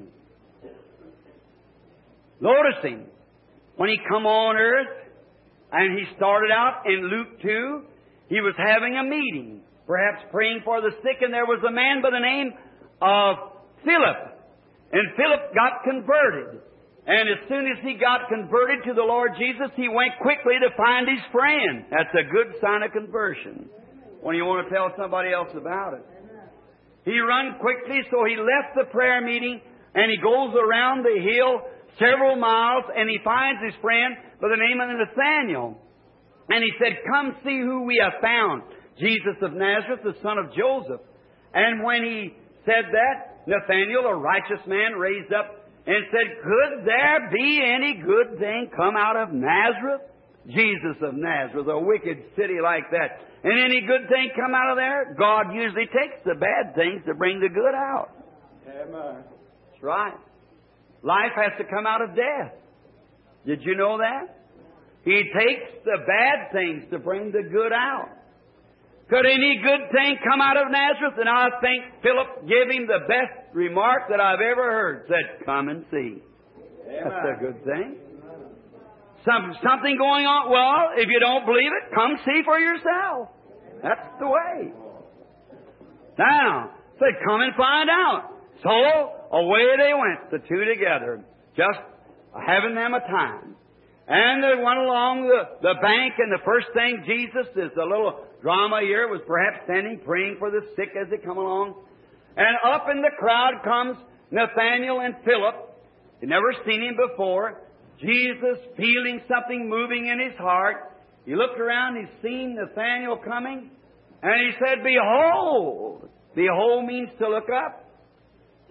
[SPEAKER 2] Notice Him. When He come on earth, and He started out in Luke two, He was having a meeting, perhaps praying for the sick, and there was a man by the name of Philip. And Philip got converted. And as soon as he got converted to the Lord Jesus, he went quickly to find his friend. That's a good sign of conversion, when you want to tell somebody else about it. He run quickly, so he left the prayer meeting, and he goes around the hill several miles, and he finds his friend by the name of Nathanael. And he said, "Come see who we have found, Jesus of Nazareth, the son of Joseph." And when he said that, Nathanael, a righteous man, raised up and said, "Could there be any good thing come out of Nazareth?" Jesus of Nazareth, a wicked city like that. And any good thing come out of there? God usually takes the bad things to bring the good out. Amen. That's right. Life has to come out of death. Did you know that? He takes the bad things to bring the good out. Could any good thing come out of Nazareth? And I think Philip gave him the best remark that I've ever heard. Said, "Come and see." Amen. That's a good thing. Some, something going on. Well, if you don't believe it, come see for yourself. That's the way. Now, said, "Come and find out." So away they went, the two together, just having them a time. And they went along the, the bank, and the first thing Jesus, is a little drama here, was perhaps standing praying for the sick as they come along. And up in the crowd comes Nathanael and Philip. He'd never seen him before. Jesus, feeling something moving in his heart, he looked around, he's seen Nathanael coming, and he said, "Behold." Behold means to look up. See?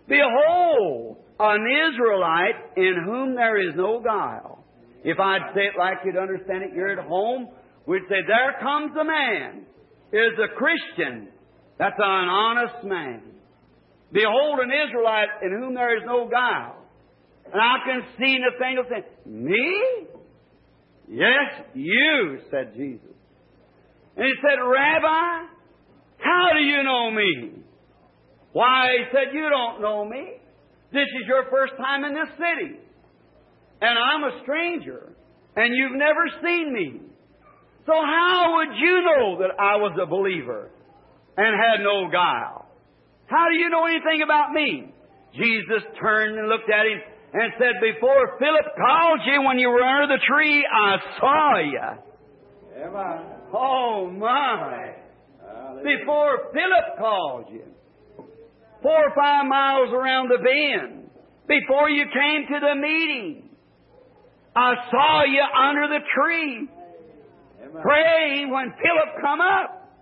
[SPEAKER 2] Behold, an Israelite in whom there is no guile. If I'd say it like you'd understand it, you're at home, we'd say, there comes a man, is a Christian. That's an honest man. Behold, an Israelite in whom there is no guile. And I can see Nathanael saying, me? Yes, you, said Jesus. And he said, Rabbi, how do you know me? Why, he said, you don't know me. This is your first time in this city. And I'm a stranger. And you've never seen me. So how would you know that I was a believer and had no guile? How do you know anything about me? Jesus turned and looked at him and said, before Philip called you when you were under the tree, I saw you. Amen. Oh, my. Before Philip called you. Four or five miles around the bend. Before you came to the meeting. I saw you under the tree. Amen. Praying when Philip come up.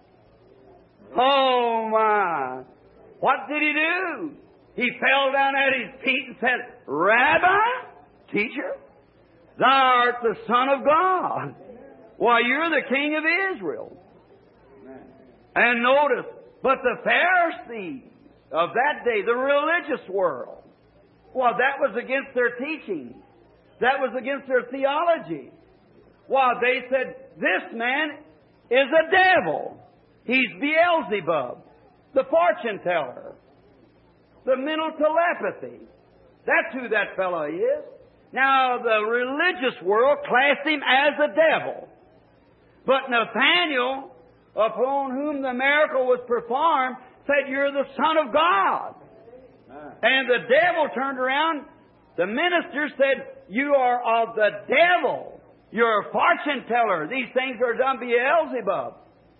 [SPEAKER 2] Oh, my. What did he do? He fell down at his feet and said, Rabbi, teacher, thou art the Son of God. Why, you're the King of Israel. And notice, but the Pharisees of that day, the religious world, well, that was against their teaching. That was against their theology. Well, they said, this man is a devil. He's Beelzebub, the fortune teller, the mental telepathy. That's who that fellow is. Now, the religious world classed him as a devil. But Nathanael, upon whom the miracle was performed, said, you're the Son of God. And the devil turned around. The minister said, you are of the devil. You're a fortune teller. These things are done by Beelzebub.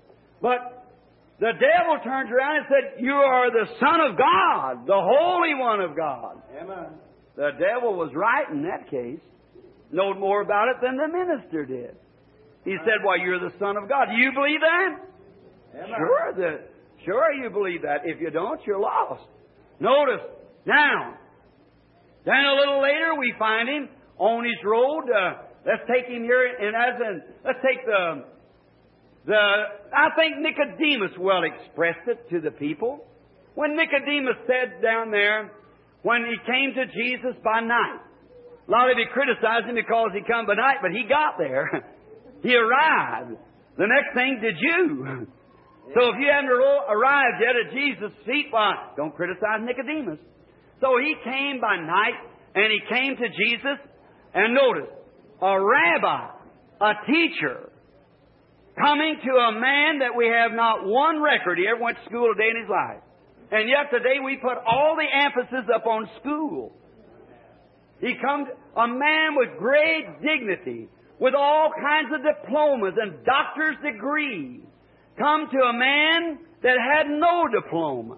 [SPEAKER 2] But the devil turned around and said, you are the Son of God, the Holy One of God. Amen. The devil was right in that case. Knowed more about it than the minister did. He said, why, you're the Son of God. Do you believe that? Amen. Sure, the, sure you believe that. If you don't, you're lost. Notice, now, then a little later we find him on his road. Uh, let's take him here, and as in, let's take the, the, I think Nicodemus well expressed it to the people. When Nicodemus said down there, when he came to Jesus by night, a lot of you criticized him because he come by night, but he got there. He arrived. The next thing did you. So if you hadn't arrived yet at Jesus' feet, why, don't criticize Nicodemus. So he came by night, and he came to Jesus, and notice, a rabbi, a teacher, coming to a man that we have not one record he ever went to school a day in his life. And yet today we put all the emphasis upon school. He comes, a man with great dignity, with all kinds of diplomas and doctor's degrees, come to a man that had no diploma.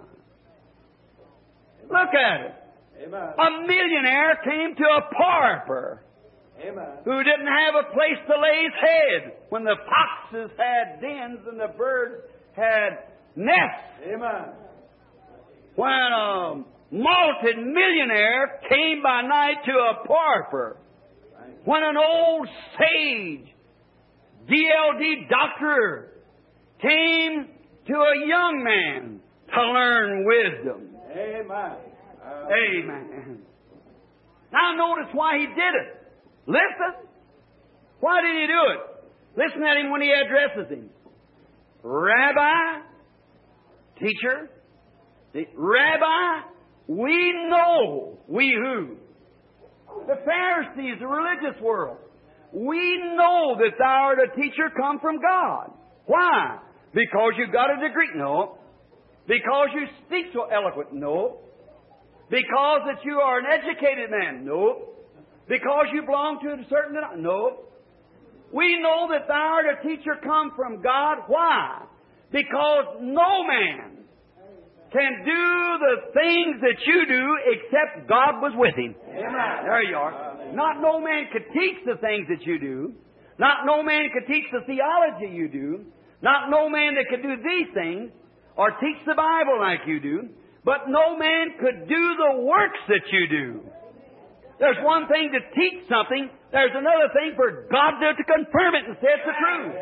[SPEAKER 2] Look at it. Amen. A millionaire came to a pauper. Amen. Who didn't have a place to lay his head when the foxes had dens and the birds had nests. Amen. When a multi-millionaire came by night to a pauper. When an old sage, D L D doctor, came to a young man to learn wisdom. Amen. Amen. Now notice why he did it. Listen. Why did he do it? Listen at him when he addresses him. Rabbi, teacher, Rabbi, we know, we who? The Pharisees, the religious world. We know that thou art a teacher come from God. Why? Because you've got a degree? No. Because you speak so eloquent? No. Because that you are an educated man? No. Because you belong to a certain... No. We know that thou art a teacher come from God. Why? Because no man can do the things that you do except God was with him. Amen. There you are. Not no man could teach the things that you do. Not no man could teach the theology you do. Not no man that could do these things or teach the Bible like you do. But no man could do the works that you do. There's one thing to teach something. There's another thing for God to, to confirm it and say it's the truth.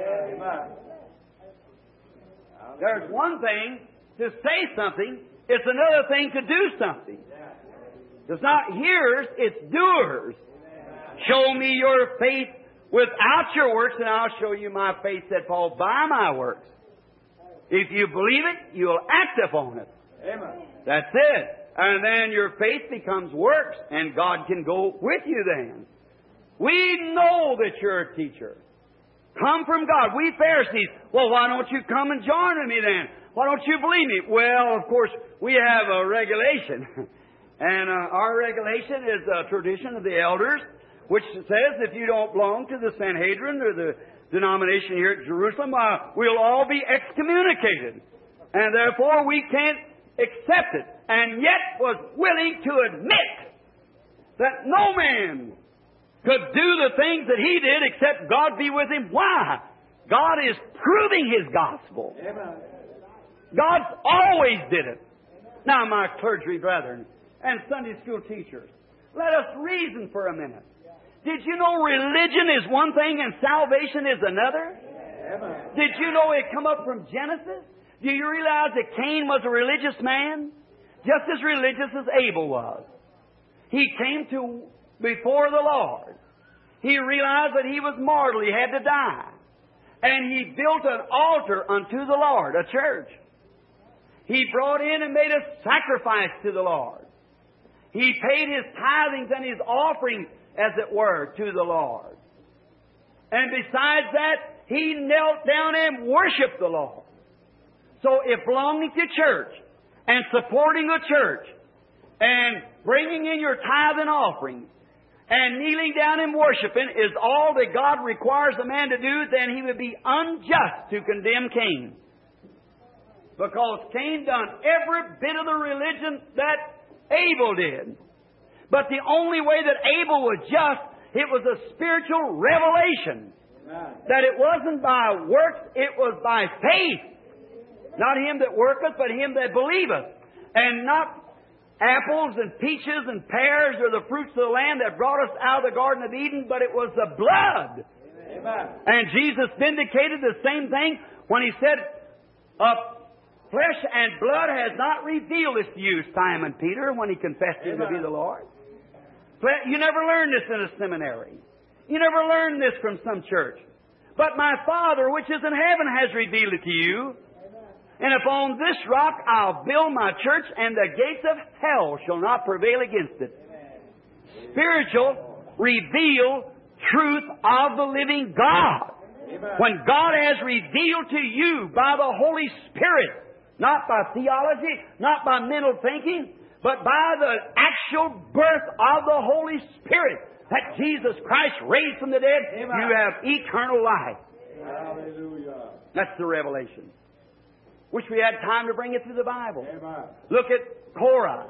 [SPEAKER 2] There's one thing to say something. It's another thing to do something. It's not hearers, it's doers. Show me your faith without your works, and I'll show you my faith, said Paul, by my works. If you believe it, you'll act upon it. Amen. That's it. And then your faith becomes works, and God can go with you then. We know that you're a teacher. Come from God. We Pharisees, well, why don't you come and join with me then? Why don't you believe me? Well, of course, we have a regulation. And uh, our regulation is a tradition of the elders, which says if you don't belong to the Sanhedrin or the denomination here at Jerusalem, uh, we'll all be excommunicated. And therefore we can't accept it. And yet was willing to admit that no man could do the things that he did except God be with him. Why? God is proving His gospel. Amen. God always did it. Now, my clergy brethren and Sunday school teachers, let us reason for a minute. Did you know religion is one thing and salvation is another? Amen. Did you know it come up from Genesis? Do you realize that Cain was a religious man? Just as religious as Abel was. He came to before the Lord. He realized that he was mortal. He had to die. And he built an altar unto the Lord, a church. He brought in and made a sacrifice to the Lord. He paid his tithings and his offerings, as it were, to the Lord. And besides that, he knelt down and worshiped the Lord. So if belonging to church and supporting a church and bringing in your tithe and offering and kneeling down and worshiping is all that God requires a man to do, then he would be unjust to condemn Cain. Because Cain done every bit of the religion that Abel did. But the only way that Abel was just, it was a spiritual revelation. Amen. That it wasn't by works, it was by faith. Not him that worketh, but him that believeth. And not apples and peaches and pears or the fruits of the land that brought us out of the Garden of Eden, but it was the blood. Amen. And Jesus vindicated the same thing when He said, uh, flesh and blood has not revealed this to you, Simon Peter, when he confessed Him to be the Lord. You never learned this in a seminary. You never learned this from some church. But my Father, which is in heaven, has revealed it to you. And upon this rock I'll build my church, and the gates of hell shall not prevail against it. Spiritual, revealed truth of the living God. When God has revealed to you by the Holy Spirit, not by theology, not by mental thinking, but by the actual birth of the Holy Spirit, that Jesus Christ raised from the dead, Amen. You have eternal life. Hallelujah. That's the revelation. Wish we had time to bring it through the Bible. Amen. Look at Korah,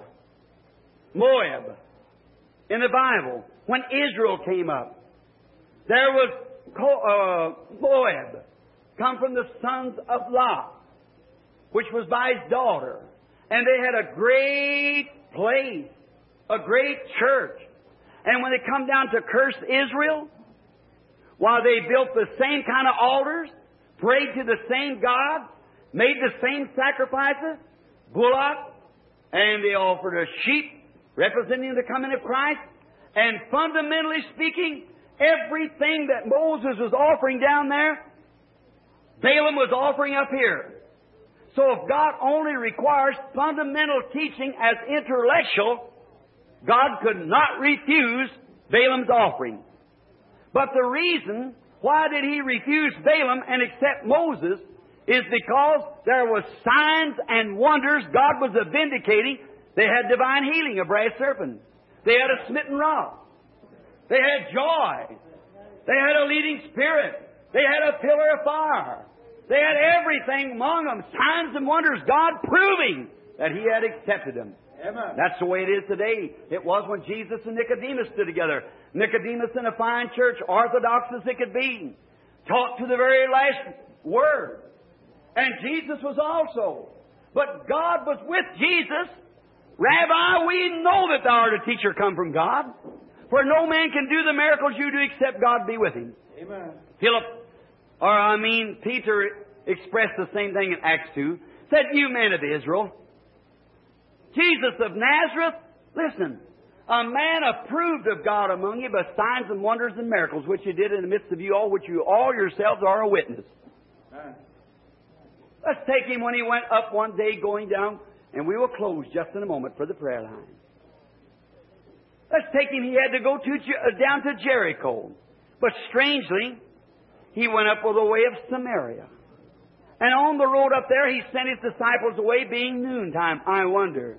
[SPEAKER 2] Moab, in the Bible. When Israel came up, there was uh, Moab, come from the sons of Lot, which was by his daughter. And they had a great place, a great church. And when they come down to curse Israel, while they built the same kind of altars, prayed to the same God, made the same sacrifices, bullock, and they offered a sheep representing the coming of Christ. And fundamentally speaking, everything that Moses was offering down there, Balaam was offering up here. So if God only requires fundamental teaching as intellectual, God could not refuse Balaam's offering. But the reason why did He refuse Balaam and accept Moses is because there was signs and wonders God was vindicating. They had divine healing, a brass serpent. They had a smitten rock. They had joy. They had a leading spirit. They had a pillar of fire. They had everything among them, signs and wonders, God proving that He had accepted them. Amen. That's the way it is today. It was when Jesus and Nicodemus stood together. Nicodemus in a fine church, orthodox as it could be, taught to the very last word. And Jesus was also. But God was with Jesus. Rabbi, we know that thou art a teacher come from God. For no man can do the miracles you do except God be with him.
[SPEAKER 3] Amen.
[SPEAKER 2] Philip, or I mean, Peter expressed the same thing in Acts two. Said, you men of Israel, Jesus of Nazareth, listen, a man approved of God among you by signs and wonders and miracles, which you did in the midst of you all, which you all yourselves are a witness.
[SPEAKER 3] Amen.
[SPEAKER 2] Let's take him when he went up one day going down, and we will close just in a moment for the prayer line. Let's take him. He had to go to, down to Jericho. But strangely, he went up with the way of Samaria. And on the road up there, he sent his disciples away, being noontime. I wonder.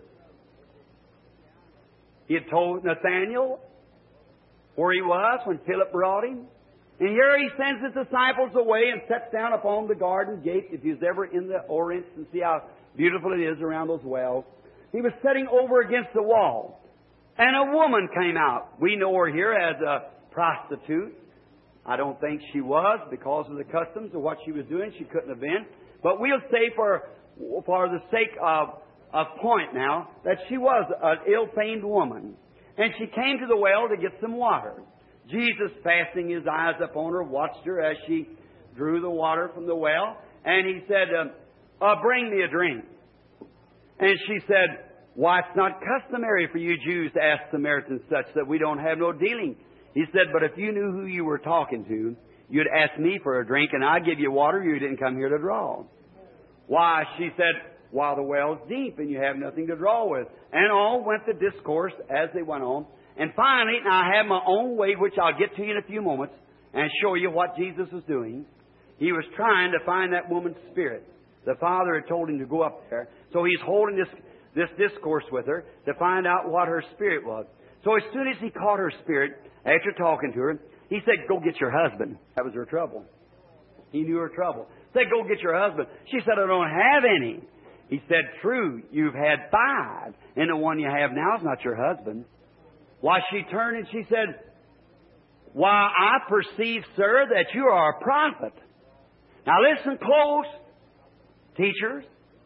[SPEAKER 2] He had told Nathanael where he was when Philip brought him. And here he sends his disciples away and sits down upon the garden gate. If he's ever in the Orient and see how beautiful it is around those wells. He was sitting over against the wall. And a woman came out. We know her here as a prostitute. I don't think she was because of the customs of what she was doing. She couldn't have been. But we'll say for, for the sake of, of point now that she was an ill-famed woman. And she came to the well to get some water. Jesus, fastening his eyes upon her, watched her as she drew the water from the well. And he said, uh, uh, bring me a drink. And she said, why, it's not customary for you Jews to ask Samaritans such, that we don't have no dealing. He said, but if you knew who you were talking to, you'd ask me for a drink, and I'd give you water. You didn't come here to draw. Why, she said, while the well's deep, and you have nothing to draw with. And all went the discourse as they went on. And finally, now I have my own way, which I'll get to you in a few moments, and show you what Jesus was doing. He was trying to find that woman's spirit. The Father had told him to go up there. So he's holding this, this discourse with her to find out what her spirit was. So as soon as he caught her spirit, after talking to her, he said, go get your husband. That was her trouble. He knew her trouble. He said, go get your husband. She said, I don't have any. He said, true, you've had five, and the one you have now is not your husband. Why, she turned and she said, why, I perceive, sir, that you are a prophet. Now listen close, teachers.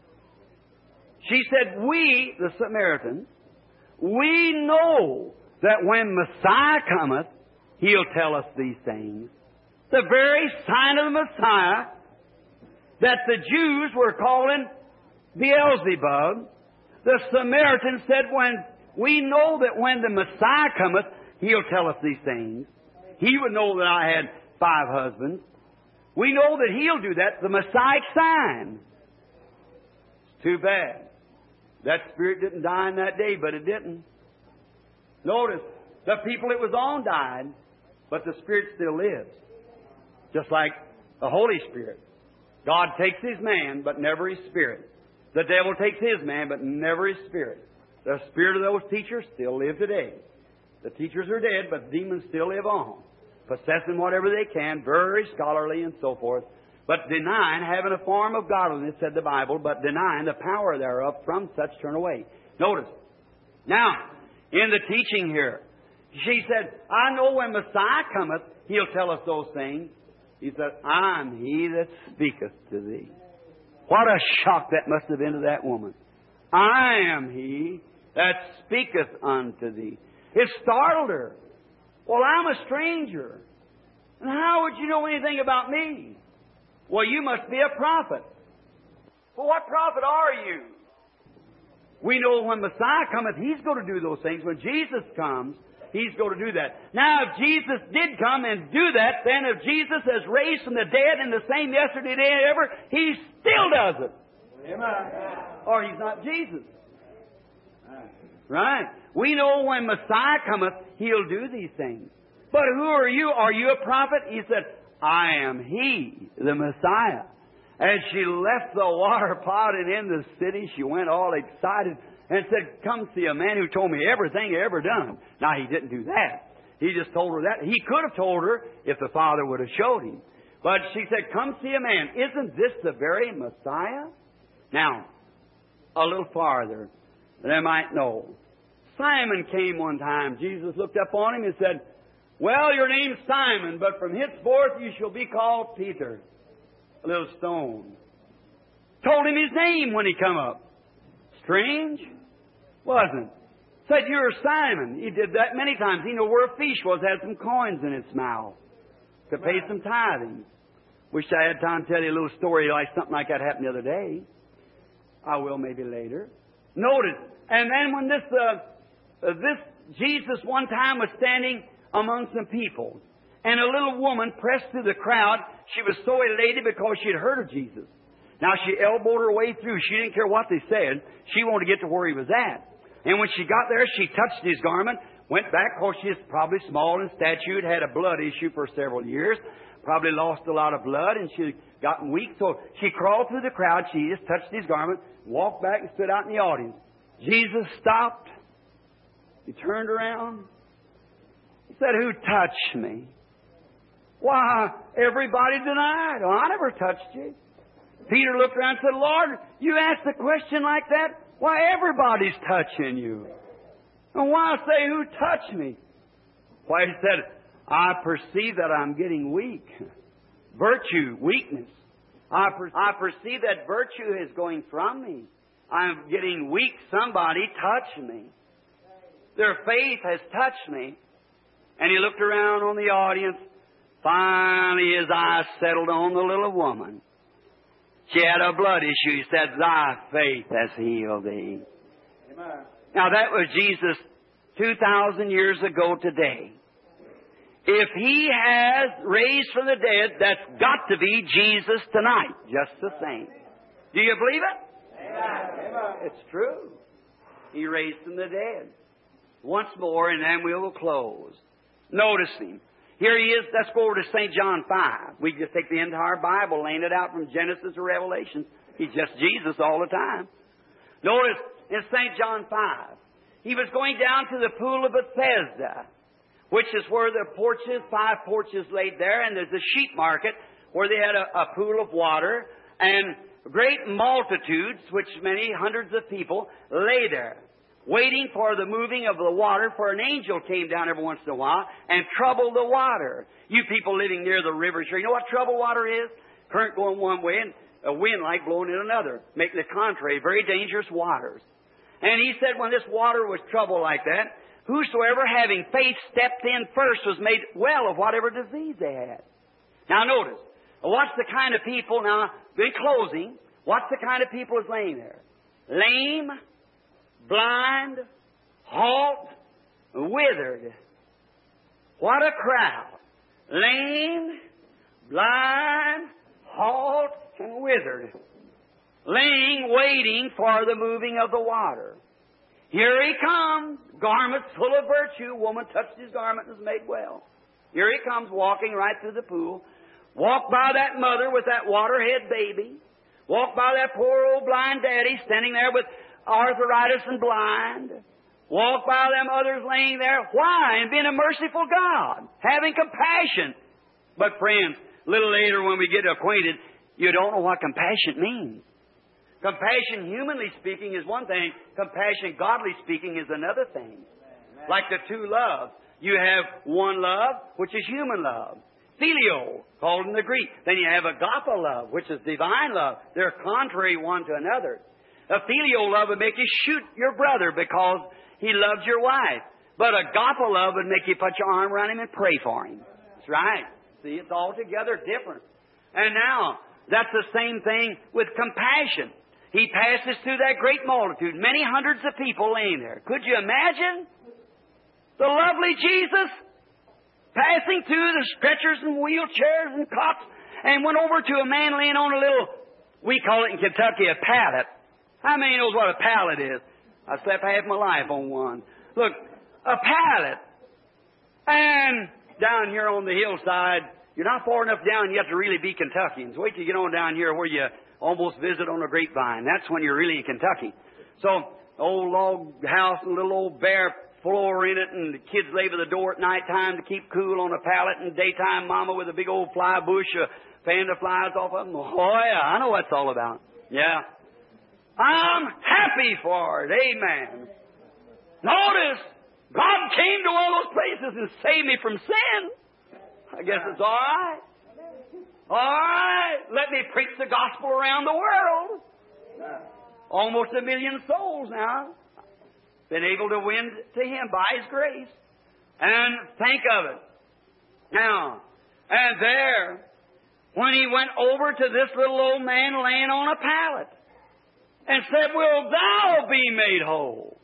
[SPEAKER 2] She said, we, the Samaritans, we know that when Messiah cometh, He'll tell us these things. The very sign of the Messiah that the Jews were calling Beelzebub, the Samaritans said, when we know that when the Messiah cometh, He'll tell us these things. He would know that I had five husbands. We know that He'll do that, the Messiah sign. It's too bad. That spirit didn't die in that day, but it didn't. Notice, the people it was on died, but the Spirit still lives. Just like the Holy Spirit. God takes His man, but never His Spirit. The devil takes his man, but never his spirit. The spirit of those teachers still live today. The teachers are dead, but demons still live on, possessing whatever they can, very scholarly and so forth, but denying having a form of godliness, said the Bible, but denying the power thereof, from such turn away. Notice, now, in the teaching here, she said, I know when Messiah cometh, He'll tell us those things. He said, I'm He that speaketh to thee. What a shock that must have been to that woman. I am He that speaketh unto thee. It startled her. Well, I'm a stranger. And how would you know anything about me? Well, you must be a prophet. Well, what prophet are you? We know when Messiah cometh, He's going to do those things. When Jesus comes, He's going to do that. Now, if Jesus did come and do that, then if Jesus is raised from the dead and the same yesterday, today, and ever, He still does it.
[SPEAKER 3] Amen.
[SPEAKER 2] Or He's not Jesus. Right. We know when Messiah cometh, He'll do these things. But who are you? Are you a prophet? He said, I am He, the Messiah. As she left the water pot and in the city, she went all excited and said, come see a man who told me everything he ever done. Now, he didn't do that. He just told her that. He could have told her if the Father would have showed him. But she said, come see a man. Isn't this the very Messiah? Now, a little farther, that I might know. Simon came one time. Jesus looked up on him and said, well, your name's Simon, but from henceforth you shall be called Peter. A little stone. Told him his name when he come up. Strange, wasn't it? Said, you're Simon. He did that many times. He knew where a fish was, had some coins in its mouth to pay some tithing. Wish I had time to tell you a little story like something like that happened the other day. I will maybe later. Notice, and then when this, uh, uh, this Jesus one time was standing among some people, and a little woman pressed through the crowd. She was so elated because she had heard of Jesus. Now she elbowed her way through. She didn't care what they said. She wanted to get to where he was at. And when she got there, she touched his garment, went back, because she was probably small in stature, had a blood issue for several years, probably lost a lot of blood, and she had gotten weak. So she crawled through the crowd. She just touched his garment, walked back, and stood out in the audience. Jesus stopped. He turned around. He said, who touched me? Why, everybody denied. Oh, I never touched you. Peter looked around and said, Lord, you asked a question like that? Why, everybody's touching you. And why say, who touched me? Why, he said, I perceive that I'm getting weak. Virtue, weakness. I, per- I perceive that virtue is going from me. I'm getting weak. Somebody touched me. Their faith has touched me. And he looked around on the audience. Finally, his eyes settled on the little woman. She had a blood issue. He said, thy faith has healed thee. Amen. Now, that was Jesus two thousand years ago today. If He has raised from the dead, that's got to be Jesus tonight, just the same. Do you believe it? Amen. It's true. He raised from the dead. Once more, and then we will close. Notice Him. Here He is. Let's go over to Saint John five. We just take the entire Bible, laying it out from Genesis to Revelation. He's just Jesus all the time. Notice in Saint John five, He was going down to the pool of Bethesda, which is where the porches, five porches laid there, and there's a sheep market where they had a, a pool of water, and great multitudes, which many hundreds of people, lay there, waiting for the moving of the water, for an angel came down every once in a while and troubled the water. You people living near the river, sure, you know what troubled water is? Current going one way and a wind like blowing in another, making the contrary, very dangerous waters. And he said when this water was troubled like that, whosoever having faith stepped in first was made well of whatever disease they had. Now notice, what's the kind of people, now in closing, what's the kind of people is laying there? Lame, blind, halt, withered. What a crowd. Lame, blind, halt, and withered. Laying, waiting for the moving of the water. Here He comes, garments full of virtue. Woman touched His garment and was made well. Here He comes, walking right through the pool. Walk by that mother with that waterhead baby. Walk by that poor old blind daddy standing there with arthritis and blind. Walk by them others laying there. Why? And being a merciful God, having compassion. But friends, a little later when we get acquainted, you don't know what compassion means. Compassion, humanly speaking, is one thing. Compassion, godly speaking, is another thing. Amen. Like the two loves. You have one love, which is human love. Phileo, called in the Greek. Then you have agape love, which is divine love. They're contrary one to another. A filial love would make you shoot your brother because he loves your wife. But agape love would make you put your arm around him and pray for him. That's right. See, it's altogether different. And now, that's the same thing with compassion. He passes through that great multitude, many hundreds of people laying there. Could you imagine the lovely Jesus passing through the stretchers and wheelchairs and cots and went over to a man laying on a little, we call it in Kentucky a pallet. How many knows what a pallet is? I slept half my life on one. Look, a pallet. And down here on the hillside, you're not far enough down, you have to really be Kentuckians. Wait till you get on down here where you almost visit on a grapevine. That's when you're really in Kentucky. So, old log house and a little old bare floor in it, and the kids lay by the door at night time to keep cool on a pallet, and daytime mama with a big old fly bush uh, fan the flies off of them. Oh, yeah, I know what it's all about. Yeah. I'm happy for it. Amen. Notice, God came to all those places and saved me from sin. I guess it's all right. All right. Let me preach the gospel around the world. Almost a million souls now been able to win to Him by His grace. And think of it. Now, and there, when He went over to this little old man laying on a pallet and said, "Will thou be made whole?"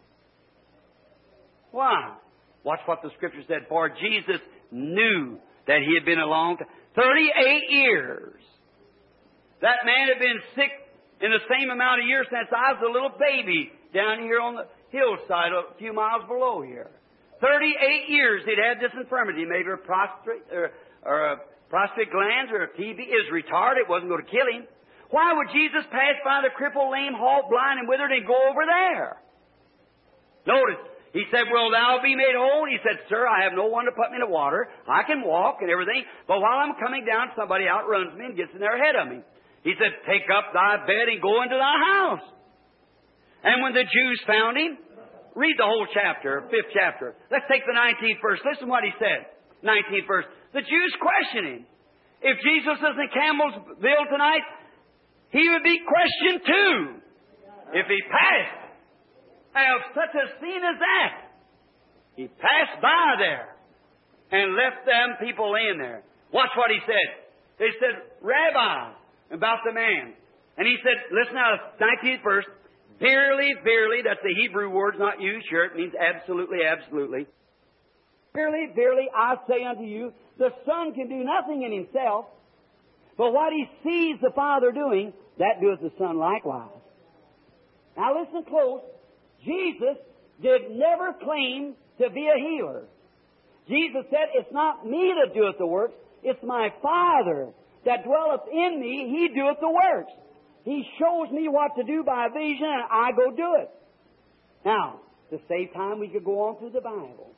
[SPEAKER 2] Why? Watch what the Scripture said. For Jesus knew that He had been a long time. thirty-eight years. That man had been sick in the same amount of years since I was a little baby down here on the hillside a few miles below here. thirty-eight years he'd had this infirmity, maybe a prostrate, or, or a prostate glands or a T B. Is retarded. It wasn't going to kill him. Why would Jesus pass by the crippled, lame, halt, blind, and withered and go over there? Notice, He said, "Will thou be made whole?" He said, "Sir, I have no one to put me in the water. I can walk and everything, but while I'm coming down, somebody outruns me and gets in there ahead of me." He said, "Take up thy bed and go into thy house." And when the Jews found Him, read the whole chapter, fifth chapter. Let's take the nineteenth verse. Listen to what He said. nineteenth verse. The Jews questioned Him. If Jesus is in Campbellsville tonight, He would be questioned too. If He passed of such a scene as that. He passed by there and left them people laying there. Watch what He said. They said, "Rabbi," about the man. And He said, listen now, nineteenth verse, "Verily, verily," that's the Hebrew word, not used here. It means absolutely, absolutely. "Verily, verily, I say unto you, the Son can do nothing in Himself, but what He sees the Father doing, that doeth the Son likewise." Now listen close. Jesus did never claim to be a healer. Jesus said, "It's not me that doeth the works, it's my Father that dwelleth in me, He doeth the works. He shows me what to do by vision, and I go do it." Now, to save time, we could go on through the Bible.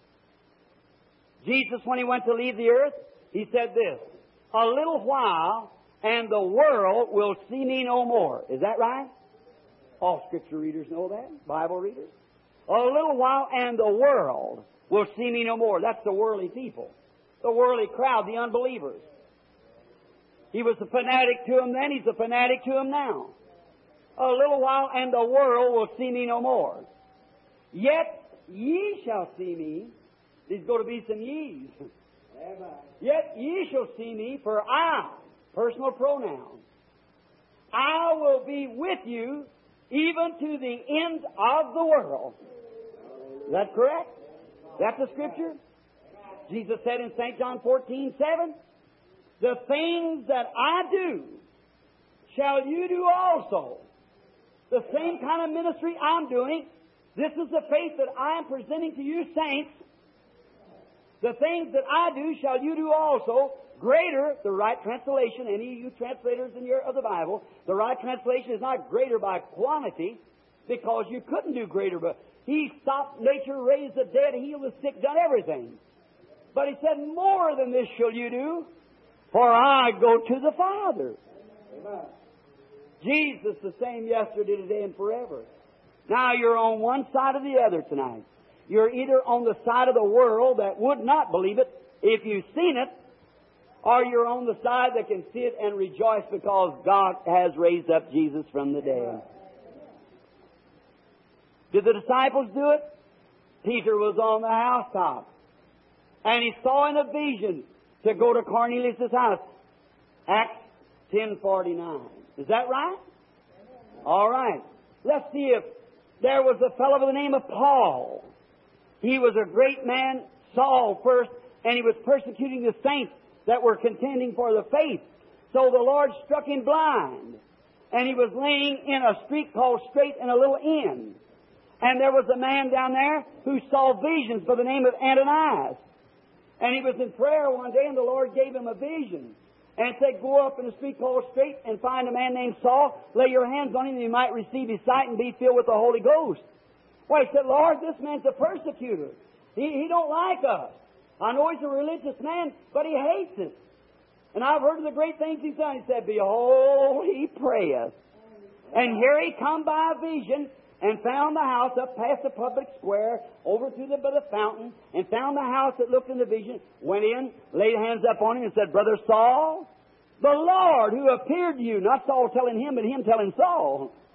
[SPEAKER 2] Jesus, when He went to leave the earth, He said this, "A little while, and the world will see me no more." Is that right? All Scripture readers know that. Bible readers. "A little while, and the world will see me no more." That's the worldly people. The worldly crowd, the unbelievers. He was a fanatic to them then. He's a fanatic to them now. "A little while, and the world will see me no more. Yet ye shall see me." There's going to be some ye's. "Yet ye shall see me, for I," personal pronoun, "I will be with you even to the end of the world." Is that correct? That's the Scripture? Jesus said in Saint John fourteen seven, "The things that I do shall you do also." The same kind of ministry I'm doing, this is the faith that I am presenting to you, saints. "The things that I do shall you do also. Greater," the right translation, any of you translators in your, of the Bible, the right translation is not greater by quantity, because you couldn't do greater, but He stopped nature, raised the dead, healed the sick, done everything. But He said, "More than this shall you do, for I go to the Father." Amen. Jesus the same yesterday, today, and forever. Now you're on one side or the other tonight. You're either on the side of the world that would not believe it if you've seen it, or you're on the side that can see it and rejoice because God has raised up Jesus from the dead. Did the disciples do it? Peter was on the housetop, and he saw in a vision to go to Cornelius' house. Acts ten forty-nine. Is that right? All right. Let's see if there was a fellow by the name of Paul. He was a great man, Saul first, and he was persecuting the saints that were contending for the faith. So the Lord struck him blind, and he was laying in a street called Straight in a little inn. And there was a man down there who saw visions by the name of Ananias. And he was in prayer one day, and the Lord gave him a vision. And said, "Go up in the street called Straight and find a man named Saul. Lay your hands on him, and he might receive his sight and be filled with the Holy Ghost." Well, he said, "Lord, this man's a persecutor. He, he don't like us. I know he's a religious man, but he hates us. And I've heard of the great things he's done." He said, "Behold, he prayeth." And here he come by a vision and found the house up past the public square, over to the, by the fountain, and found the house that looked in the vision, went in, laid hands up on him and said, "Brother Saul, the Lord who appeared to you," not Saul telling him, but him telling Saul,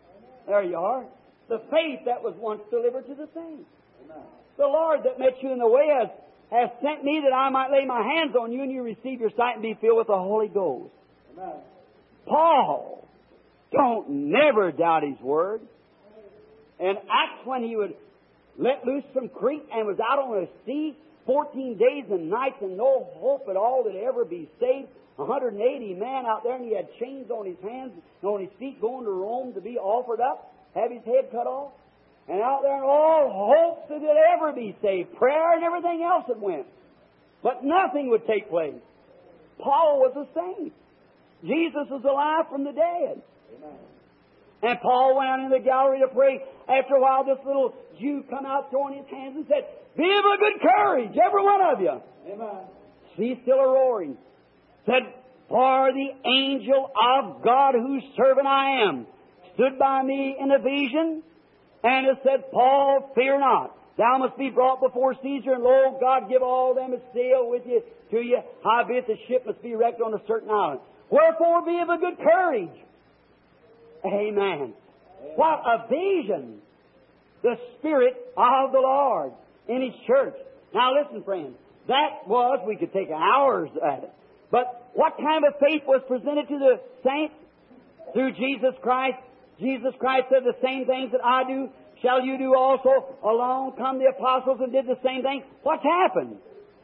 [SPEAKER 1] There you are. The faith that was once delivered to the saints. The Lord that met you in the way has, has sent me that I might lay my hands on you and you receive your sight and be filled with the Holy Ghost. Amen. Paul, don't never doubt his word. In Acts, when he would let loose from Crete and was out on the sea fourteen days and nights and no hope at all that ever be saved, one hundred eighty men out there, and he had chains on his hands and on his feet going to Rome to be offered up, have his head cut off. And out there, all hopes that he'd ever be saved. Prayer and everything else that went. But nothing would take place. Paul was a saint. Jesus was alive from the dead. Amen. And Paul went out in the gallery to pray. After a while, this little Jew come out throwing his hands and said, "Be of a good courage, every one of you." Amen. She's still a roaring. Said, "For the angel of God whose servant I am stood by me in a vision, and it said, Paul, fear not. Thou must be brought before Caesar, and lo, God give all them that sail with you to you. Howbeit the ship must be wrecked on a certain island. Wherefore be of a good courage." Amen. Amen. What a vision! The Spirit of the Lord in His church. Now listen, friends. That was, we could take hours at it. But what kind of faith was presented to the saints? Through Jesus Christ. Jesus Christ said, "The same things that I do shall you do also." Along come the apostles and did the same thing. What's happened?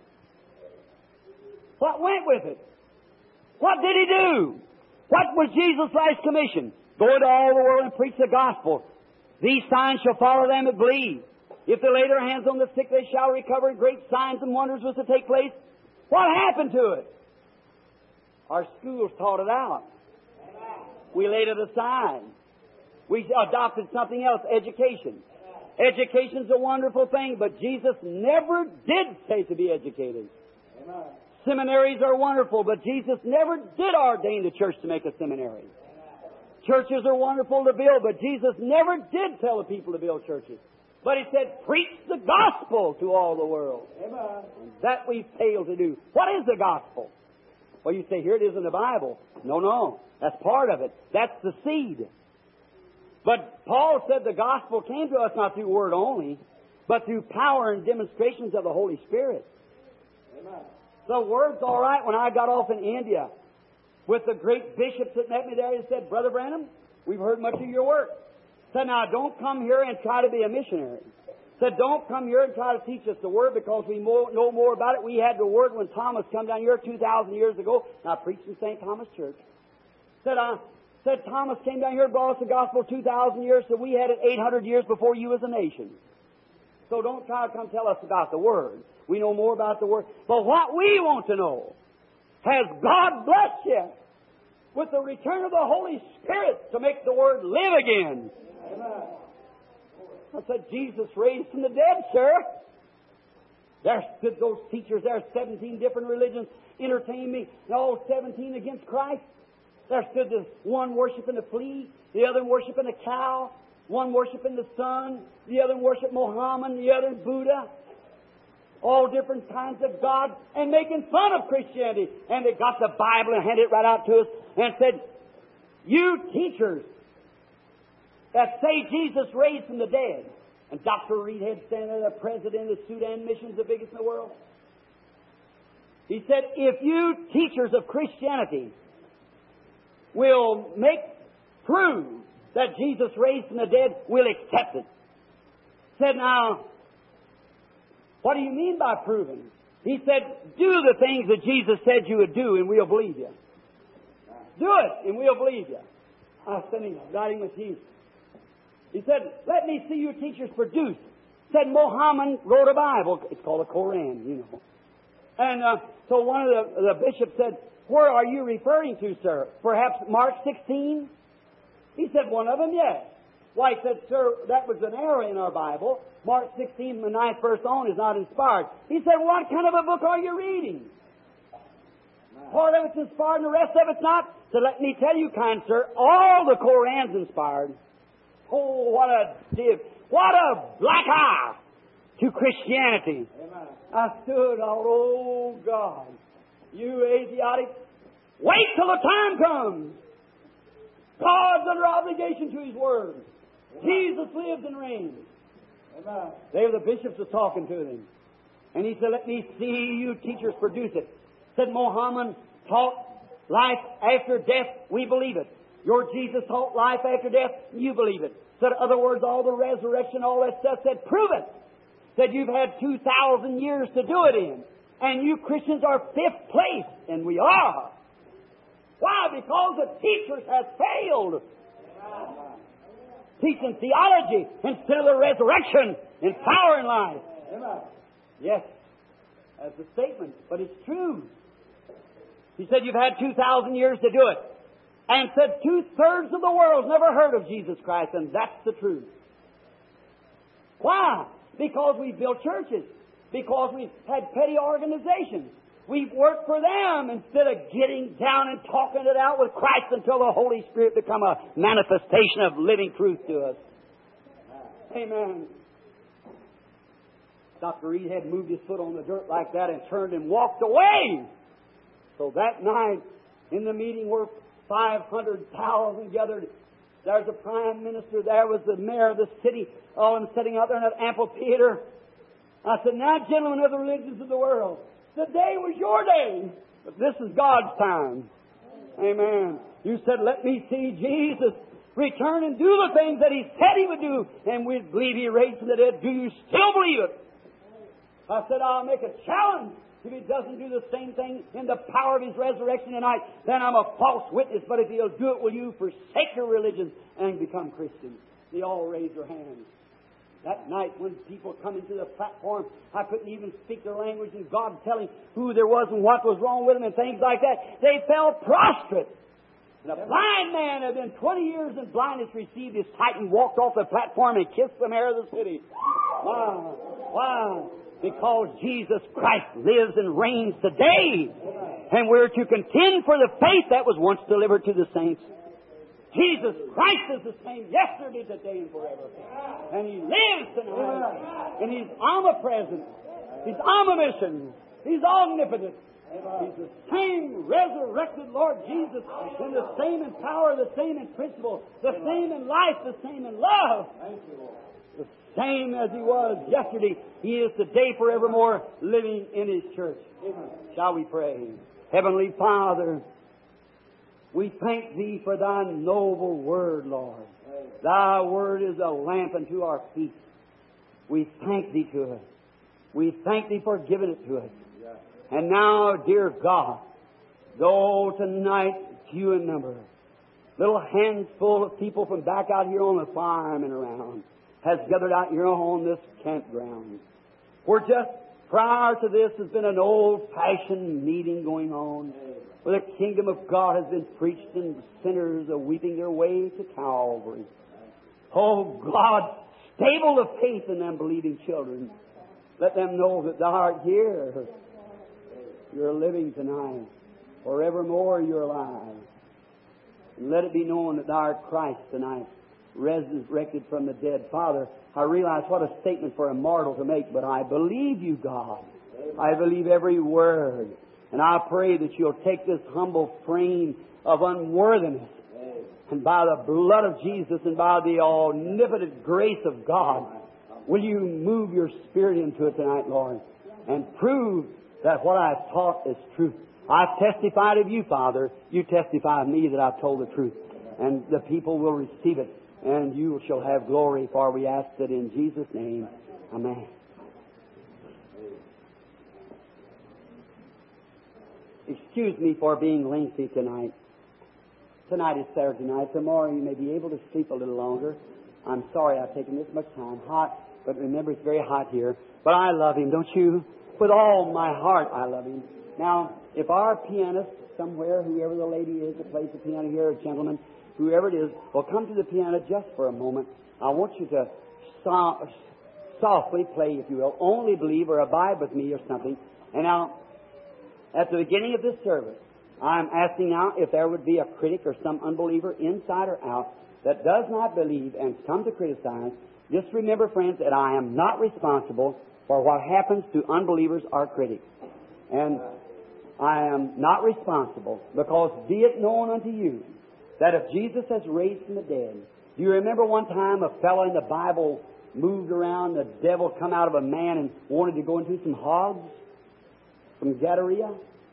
[SPEAKER 1] What went with it? What did He do? What was Jesus' last commission? "Go into all the world and preach the gospel. These signs shall follow them that believe. If they lay their hands on the sick, they shall recover." Great signs and wonders was to take place. What happened to it? Our schools taught it out. We laid it aside. We adopted something else, education. Education's a wonderful thing, but Jesus never did say to be educated. Amen. Seminaries are wonderful, but Jesus never did ordain the church to make a seminary. Churches are wonderful to build, but Jesus never did tell the people to build churches. But He said, "Preach the gospel to all the world." Amen. And that we fail to do. What is the gospel? Well, you say, here it is in the Bible. No, no. That's part of it. That's the seed. But Paul said the gospel came to us not through word only, but through power and demonstrations of the Holy Spirit. Amen. The word's all right. When I got off in India with the great bishops that met me there, he said, "Brother Branham, we've heard much of your work." Said, "Now don't come here and try to be a missionary." Said, "Don't come here and try to teach us the Word, because we know more about it. We had the Word when Thomas come down here two thousand years ago." And I preached in Saint Thomas Church. Said, I said Thomas came down here and brought us the gospel two thousand years, so we had it eight hundred years before you as a nation. So don't try to come tell us about the Word. We know more about the Word. But what we want to know, has God blessed you with the return of the Holy Spirit to make the Word live again? Amen. I said, "Jesus raised from the dead, sir." There stood those teachers there, seventeen different religions entertained me, and all seventeen against Christ. There stood the one worshiping the flea, the other worshiping the cow, one worshiping the sun, the other worshiping Mohammed, the other Buddha. All different kinds of gods, and making fun of Christianity. And they got the Bible and handed it right out to us and said, "You teachers that say Jesus raised from the dead." And Doctor Reedhead, standing there, the president of Sudan Missions, the biggest in the world. He said, "If you teachers of Christianity will make prove that Jesus raised from the dead, we'll accept it." Said, "Now, what do you mean by proving?" He said, "Do the things that Jesus said you would do, and we'll believe you. Do it, and we'll believe you." I was sitting riding with him. He said, "Let me see you teachers produce." Said Mohammed wrote a Bible. It's called a Koran, you know. And uh, so one of the, the bishops said, "Where are you referring to, sir? Perhaps Mark sixteen? He said, "One of them, yes." Why, he said, "Sir, that was an error in our Bible. Mark sixteen, the ninth verse on, is not inspired." He said, "What kind of a book are you reading? Part of it's inspired and the rest of it's not." So let me tell you, kind sir, all the Koran's inspired. Oh, what a div! What a black eye to Christianity. Amen. I stood out, "Oh God, you Asiatic, wait till the time comes. God's under obligation to His Word. Jesus lives and reigns.
[SPEAKER 3] Amen.
[SPEAKER 1] There the bishops was talking to them. And he said, let me see you teachers produce it. Said Muhammad taught life after death, we believe it. Your Jesus taught life after death, you believe it. Said, in other words, all the resurrection, all that stuff, said, prove it. Said, you've had two thousand years to do it in. And you Christians are fifth place. And we are. Why? Because the teachers have failed. Teaching theology instead of the resurrection in power and life.
[SPEAKER 3] Amen.
[SPEAKER 1] Yes, that's a statement, but it's true. He said you've had two thousand years to do it. And said two-thirds of the world never heard of Jesus Christ, and that's the truth. Why? Because we built churches. Because we've had petty organizations. We've worked for them instead of getting down and talking it out with Christ until the Holy Spirit become a manifestation of living truth to us. Amen. Doctor Reed had moved his foot on the dirt like that and turned and walked away. So that night in the meeting were five hundred thousand gathered. There's a prime minister. There was the mayor of the city. All of them sitting out there in that amphitheater. I said, now, gentlemen of the religions of the world, the day was your day, but this is God's time. Amen. You said, let me see Jesus return and do the things that He said He would do, and we believe He raised from the dead. Do you still believe it? I said, I'll make a challenge. If He doesn't do the same thing in the power of His resurrection tonight, then I'm a false witness. But if He'll do it, will you forsake your religion and become Christians? They all raised their hands. That night when people come into the platform, I couldn't even speak their language, and God telling who there was and what was wrong with them and things like that. They fell prostrate. And a blind man had been twenty years in blindness received his sight and walked off the platform and kissed the mayor of the city. Wow. Wow. Because Jesus Christ lives and reigns today. And we're to contend for the faith that was once delivered to the saints. Jesus Christ is the same yesterday, today, and forever. And He lives tonight. And He's omnipresent. He's omniscient. He's omnipotent. He's the same resurrected Lord Jesus, in the same in power, the same in principle, the same in life, the same in love. The same as He was yesterday, He is today forevermore, living in His church. Shall we pray? Heavenly Father, we thank Thee for Thy noble word, Lord. Thy word is a lamp unto our feet. We thank Thee to it. We thank Thee for giving it to us. And now, dear God, though tonight few in number, little handful of people from back out here on the farm and around has gathered out here on this campground. We're just, prior to this, has been an old-fashioned meeting going on, where the kingdom of God has been preached and sinners are weeping their way to Calvary. Oh God, stable the faith in them believing children. Let them know that Thou art here. You're living tonight. Forevermore You're alive. And let it be known that Thou art Christ tonight, resurrected from the dead. Father, I realize what a statement for a mortal to make, but I believe You, God. I believe every word. And I pray that You'll take this humble frame of unworthiness, and by the blood of Jesus and by the omnipotent grace of God, will You move Your Spirit into it tonight, Lord, and prove that what I've taught is truth. I've testified of You, Father. You testify of me that I've told the truth. And the people will receive it, and You shall have glory, for we ask it in Jesus' name. Amen. Excuse me for being lengthy tonight. Tonight is Saturday night. Tomorrow you may be able to sleep a little longer. I'm sorry I've taken this much time. Hot, but remember it's very hot here. But I love Him, don't you? With all my heart I love Him. Now, if our pianist somewhere, whoever the lady is that plays the piano here, or gentleman, whoever it is, will come to the piano just for a moment. I want you to so- softly play, if you will, Only Believe or Abide With Me or something. And now, at the beginning of this service, I'm asking now if there would be a critic or some unbeliever, inside or out, that does not believe and come to criticize. Just remember, friends, that I am not responsible for what happens to unbelievers or critics. And I am not responsible, because be it known unto you that if Jesus has raised from the dead, Do you remember one time a fellow in the Bible moved around, the devil come out of a man and wanted to go into some hogs from Gadara?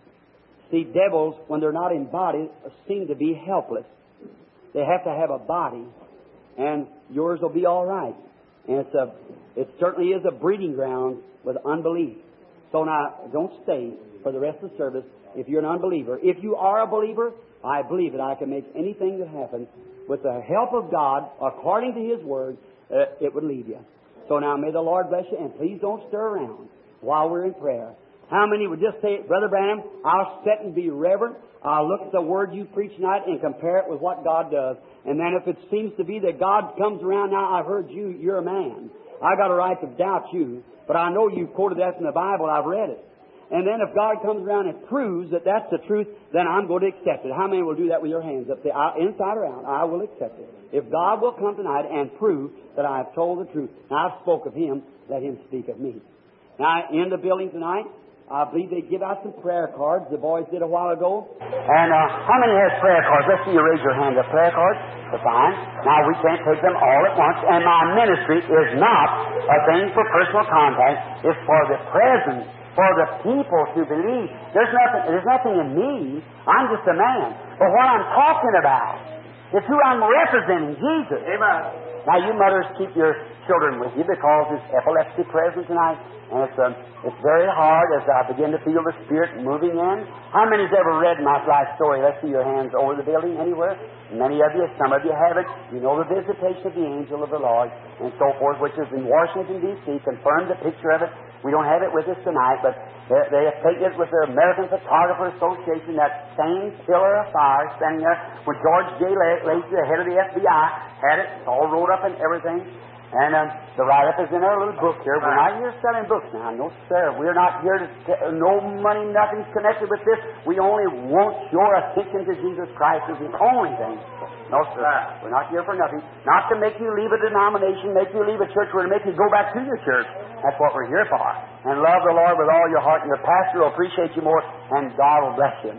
[SPEAKER 1] See, devils, when they're not in body, seem to be helpless. They have to have a body, and yours will be all right. And it's a, it certainly is a breeding ground with unbelief. So now, don't stay for the rest of the service if you're an unbeliever. If you are a believer, I believe that I can make anything that happens with the help of God, according to His Word, uh, it would lead you. So now, may the Lord bless you, and please don't stir around while we're in prayer. How many would just say, Brother Branham, I'll sit and be reverent. I'll look at the Word you preach tonight and compare it with what God does. And then if it seems to be that God comes around, now I've heard you, you're a man. I got a right to doubt you, but I know you've quoted that from the Bible. I've read it. And then if God comes around and proves that that's the truth, then I'm going to accept it. How many will do that with your hands up there? Inside or out, I will accept it. If God will come tonight and prove that I've told the truth, now I've spoke of Him, let Him speak of me. Now, in the building tonight, I believe they give out some prayer cards. The boys did a while ago. And uh, how many has prayer cards? Let's see you raise your hand. The prayer cards? That's fine. Now, we can't take them all at once. And my ministry is not a thing for personal contact. It's for the presence, for the people to believe. There's nothing, there's nothing in me. I'm just a man. But what I'm talking about is who I'm representing, Jesus. Amen. Now, you mothers, keep your children with you because there's epilepsy present tonight. And it's, um, it's very hard as I begin to feel the Spirit moving in. How many's ever read my life story? Let's see your hands over the building anywhere. Many of you, some of you have it. You know the visitation of the angel of the Lord and so forth, which is in Washington, D C Confirmed the picture of it. We don't have it with us tonight, but they, they have taken it with the American Photographer Association, that same pillar of fire standing there when George J. Lacey, the head of the F B I, had it. It's all rolled up and everything. And um, the write-up is in our little book here. We're not here selling books now. No, sir. We're not here to... T- no money, nothing's connected with this. We only want your attention to Jesus Christ is the only thing. No, sir. We're not here for nothing. Not to make you leave a denomination, make you leave a church. We're to make you go back to your church. That's what we're here for. And love the Lord with all your heart. And your pastor will appreciate you more, and God will bless you.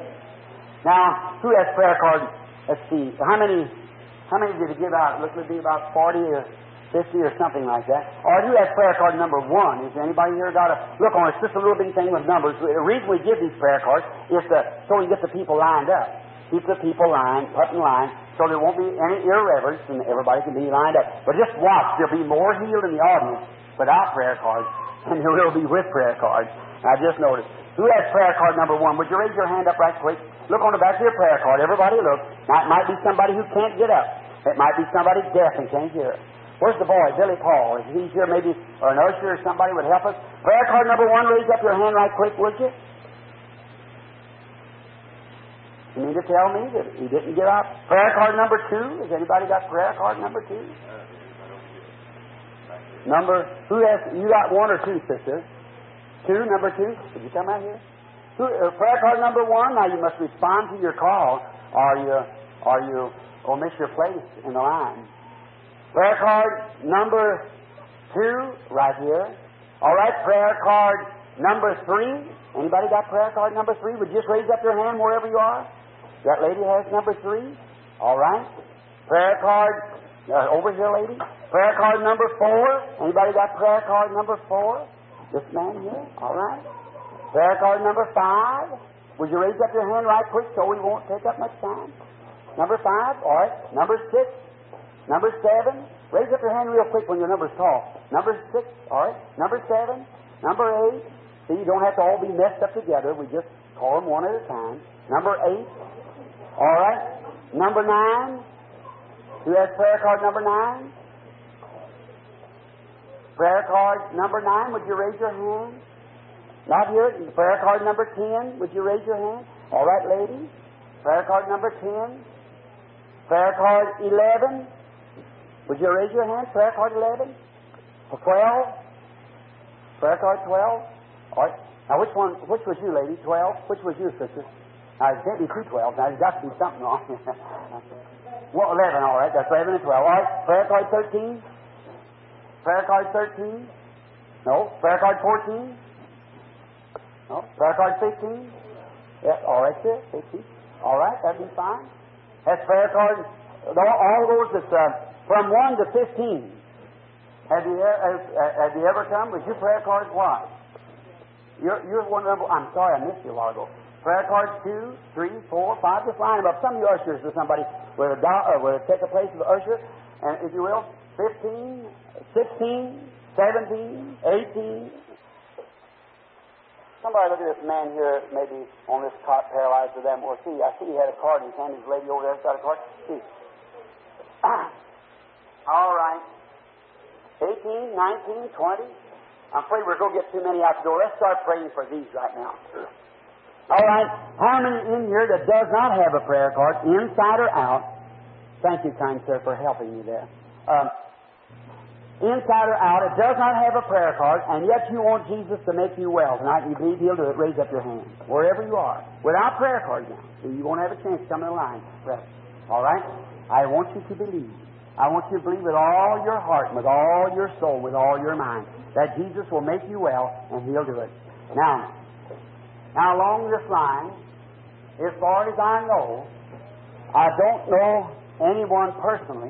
[SPEAKER 1] Now, who has prayer cards? Let's see. How many... How many did he give out? It looks to be about forty or fifty or something like that. Or who has prayer card number one? Is anybody here got a look on it? It's just a little bitty thing with numbers. The reason we give these prayer cards is to, so we get the people lined up. Keep the people lined, put in line, so there won't be any irreverence and everybody can be lined up. But just watch, there'll be more healed in the audience without prayer cards than there will be with prayer cards. I just noticed. Who has prayer card number one? Would you raise your hand up right quick? Look on the back of your prayer card. Everybody look. Now, it might be somebody who can't get up. It might be somebody deaf and can't hear. Where's the boy, Billy Paul? Is he here maybe, or an usher or somebody would help us? Prayer card number one, raise up your hand right quick, would you? You mean to tell me that he didn't get up? Prayer card number two? Has anybody got prayer card number two? Number, who has, you got one or two, sister? Two, number two? Did you come out here? Who, uh, prayer card number one, now you must respond to your call, or you, or you will miss your place in the line. Prayer card number two, right here. All right, prayer card number three. Anybody got prayer card number three? Would you just raise up your hand wherever you are? That lady has number three. All right. Prayer card uh, over here, lady. Prayer card number four. Anybody got prayer card number four? This man here. All right. Prayer card number five. Would you raise up your hand right quick so we won't take up much time? Number five. All right. Number six. Number seven. Raise up your hand real quick when your number's tall. Number six. All right. Number seven. Number eight. See, you don't have to all be messed up together. We just call them one at a time. Number eight. All right. Number nine. Who has prayer card number nine? Prayer card number nine. Would you raise your hand? Not here. Prayer card number ten. Would you raise your hand? All right, lady. Prayer card number ten. Prayer card eleven. Would you raise your hand? Prayer card eleven. twelve. Prayer card twelve. All right. Now, which one? Which was you, lady? Twelve. Which was you, sister? Now, it can't be two twelve. Now, there's got to be something wrong. Well, eleven. All right. That's eleven and twelve. All right. Prayer card thirteen. Prayer card thirteen. No. Prayer card fourteen. No. Prayer card fifteen. Yes. All right, sir. fifteen. All right. That'd be fine. That's prayer card all those that's uh, from one to fifteen. Have you, uh, have you ever come with your prayer cards? Why? You're, you're one of them. I'm sorry, I missed you a while ago. Prayer cards two, three, four, five. Just line them up. Some of you ushers or somebody will, uh, will take the place of the usher, and if you will, fifteen, sixteen, seventeen, eighteen. Somebody look at this man here, maybe on this cot, paralyzed with them. Or see, I see he had a card in his hand. His lady over there got a card. See. All right. eighteen, nineteen, twenty. I'm afraid we're going to get too many out the door. Let's start praying for these right now. All right. How many in here that does not have a prayer card, inside or out? Thank you, kind sir, for helping me there. Um, inside or out, it does not have a prayer card, and yet you want Jesus to make you well tonight. You believe He'll do it. Raise up your hand. Wherever you are. Without prayer card now. So you won't have a chance to come in the line. All right? I want you to believe. I want you to believe with all your heart, with all your soul, with all your mind, that Jesus will make you well, and He'll do it. Now, now along this line, as far as I know, I don't know anyone personally,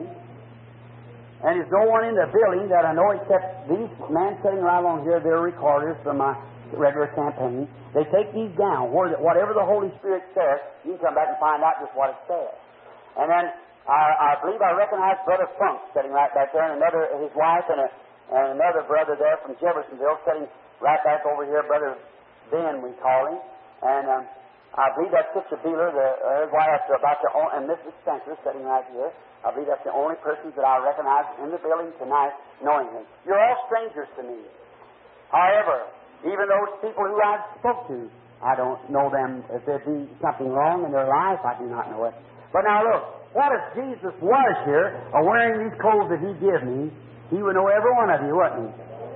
[SPEAKER 1] and there's no one in the building that I know except these men sitting right along here. They're recorders from my regular campaign. They take these down. Whatever the Holy Spirit says, you can come back and find out just what it says. And then I, I believe I recognize Brother Funk sitting right back there, and another his wife, and, a, and another brother there from Jeffersonville sitting right back over here. Brother Ben, we call him. And um, I believe that's Sister Beeler, the uh, his wife, about the own, and Missus Spencer sitting right here. I believe that's the only persons that I recognize in the building tonight knowing Him. You're all strangers to me. However, even those people who I spoke to, I don't know them. If there be something wrong in their life, I do not know it. But now look, what if Jesus was here, or wearing these clothes that He gave me? He would know every one of you, wouldn't He?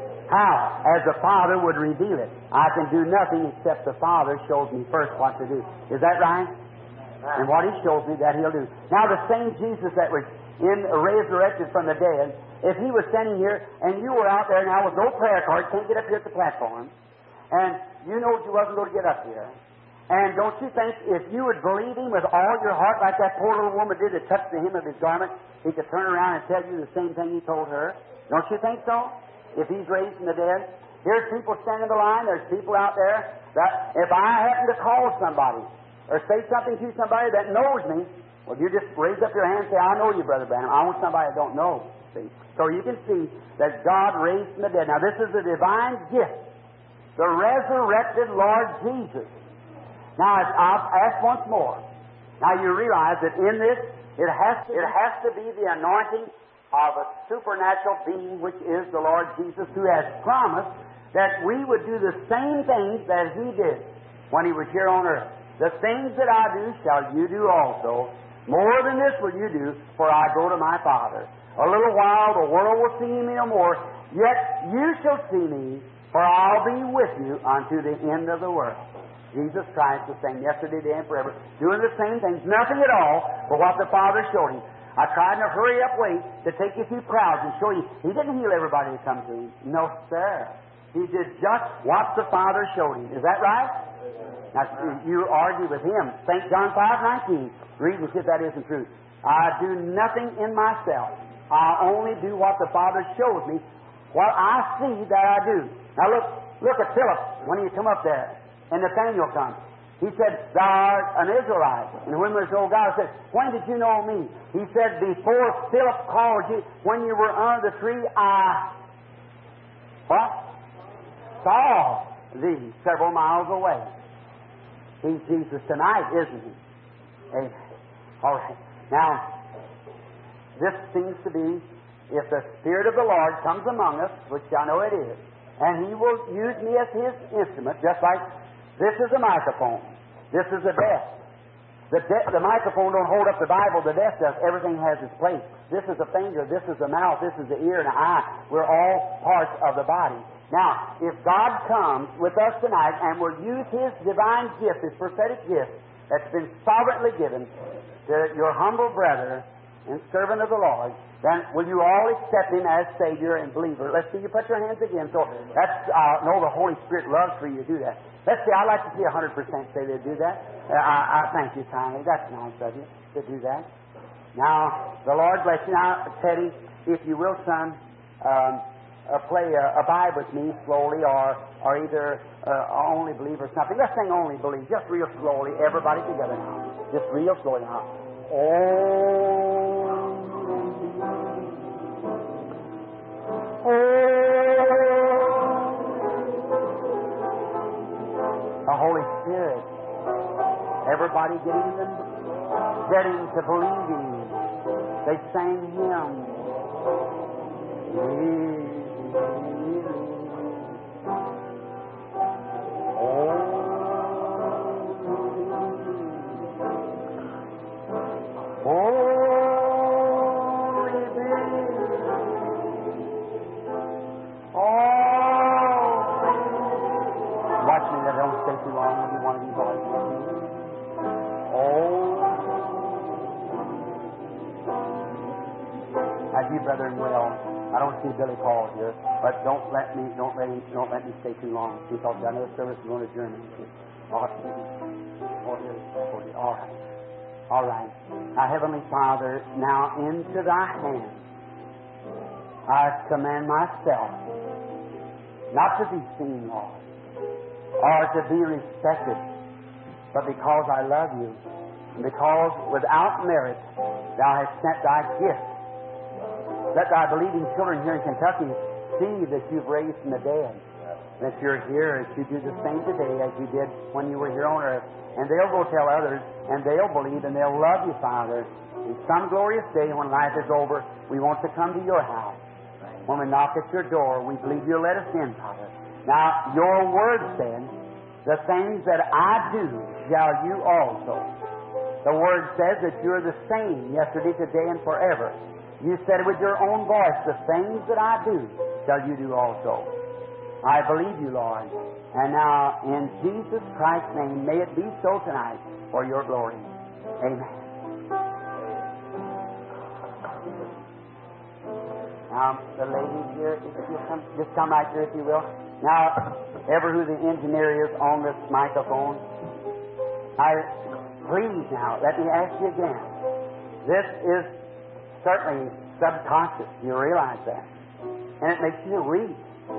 [SPEAKER 1] How? As the Father would reveal it. I can do nothing except the Father shows me first what to do. Is that right? And what He shows me, that He'll do. Now, the same Jesus that was in resurrected from the dead, if He was standing here and you were out there now with no prayer card, can't get up here at the platform, and you know you wasn't going to get up here, and don't you think if you would believe Him with all your heart, like that poor little woman did that touched the hem of His garment, He could turn around and tell you the same thing He told her? Don't you think so? If He's raised from the dead? Here's people standing in the line. There's people out there that if I happen to call somebody or say something to somebody that knows me, well, you just raise up your hand and say, I know you, Brother Branham. I want somebody I don't know. See? So you can see that God raised from the dead. Now, this is a divine gift. The resurrected Lord Jesus. Now, I'll ask once more. Now, you realize that in this, it has to, it has to be the anointing of a supernatural being, which is the Lord Jesus, who has promised that we would do the same things that He did when He was here on earth. The things that I do shall you do also. More than this will you do, for I go to my Father. A little while the world will see me no more, yet you shall see me, for I'll be with you unto the end of the world. Jesus Christ the same yesterday, today, and forever, doing the same things, nothing at all but what the Father showed Him. I tried in a hurry-up way to take you through crowds and show you. He didn't heal everybody that comes to Him. No, sir. He did just what the Father showed Him. Is that right? Now, you argue with Him. Saint John five nineteen. Read and see if that isn't true. I do nothing in myself. I only do what the Father shows me, what I see that I do. Now look, look at Philip when he come up there, and Nathaniel comes. He said, Thou art an Israelite. And when there's no God, said, When did you know me? He said, Before Philip called you, when you were under the tree, I what? Saw thee several miles away. He's Jesus tonight, isn't He? Amen. All right. Now, this seems to be, if the Spirit of the Lord comes among us, which I know it is, and He will use me as His instrument, just like this is a microphone. This is a desk. The, de- the microphone don't hold up the Bible. The desk does. Everything has its place. This is a finger. This is a mouth. This is the ear and the eye. We're all parts of the body. Now, if God comes with us tonight and will use His divine gift, His prophetic gift that's been sovereignly given to your humble brother and servant of the Lord, then will you all accept Him as Savior and believer? Let's see you put your hands again. So that's, I uh, know the Holy Spirit loves for you to do that. Let's see, I'd like to see one hundred percent say they do that. Uh, I, I thank you kindly. That's nice of you to do that. Now, the Lord bless you. Now, Teddy, if you will, son, um, uh, play a, a Bible with me slowly, or or either uh, Only Believe or something. Let's sing Only Believe, just real slowly. Everybody together now. Just real slowly now. Oh, oh, the Holy Spirit. Everybody getting them, getting to believing. They sang hymns. Brethren, well, I don't see Billy Paul here, but don't let me don't let me don't let me stay too long because I know the service is going to Germany. All right, all right, all right. Our Heavenly Father, now into Thy hands I commend myself, not to be seen, Lord, or to be respected, but because I love You, and because without merit Thou hast sent Thy gift. Let Thy believing children here in Kentucky see that You've raised from the dead, that You're here, as You do the same today as You did when You were here on earth. And they'll go tell others, and they'll believe, and they'll love You, Father. In some glorious day when life is over, we want to come to Your house. When we knock at Your door, we believe You'll let us in, Father. Now, Your Word said, the things that I do shall you also. The Word says that You're the same yesterday, today, and forever. You said with Your own voice, the things that I do shall You do also. I believe You, Lord. And now, in Jesus Christ's name, may it be so tonight for Your glory. Amen. Now, the lady here, if you come, just come right here if you will. Now, ever who the engineer is on this microphone, I please now, let me ask you again. This is certainly subconscious. You realize that. And it makes you weak.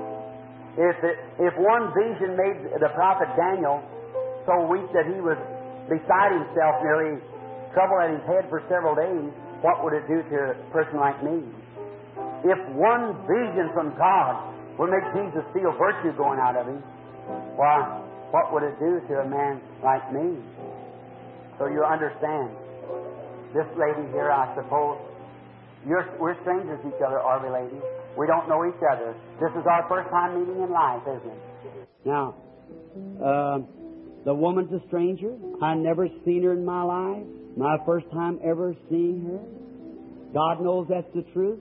[SPEAKER 1] If it, if one vision made the prophet Daniel so weak that he was beside himself, nearly trouble at his head for several days, what would it do to a person like me? If one vision from God would make Jesus feel virtue going out of him, why, what would it do to a man like me? So you understand. This lady here, I suppose, You're, we're strangers to each other, are we, ladies? We don't know each other. This is our first time meeting in life, isn't it? Now, uh, the woman's a stranger. I never seen her in my life. My first time ever seeing her. God knows that's the truth.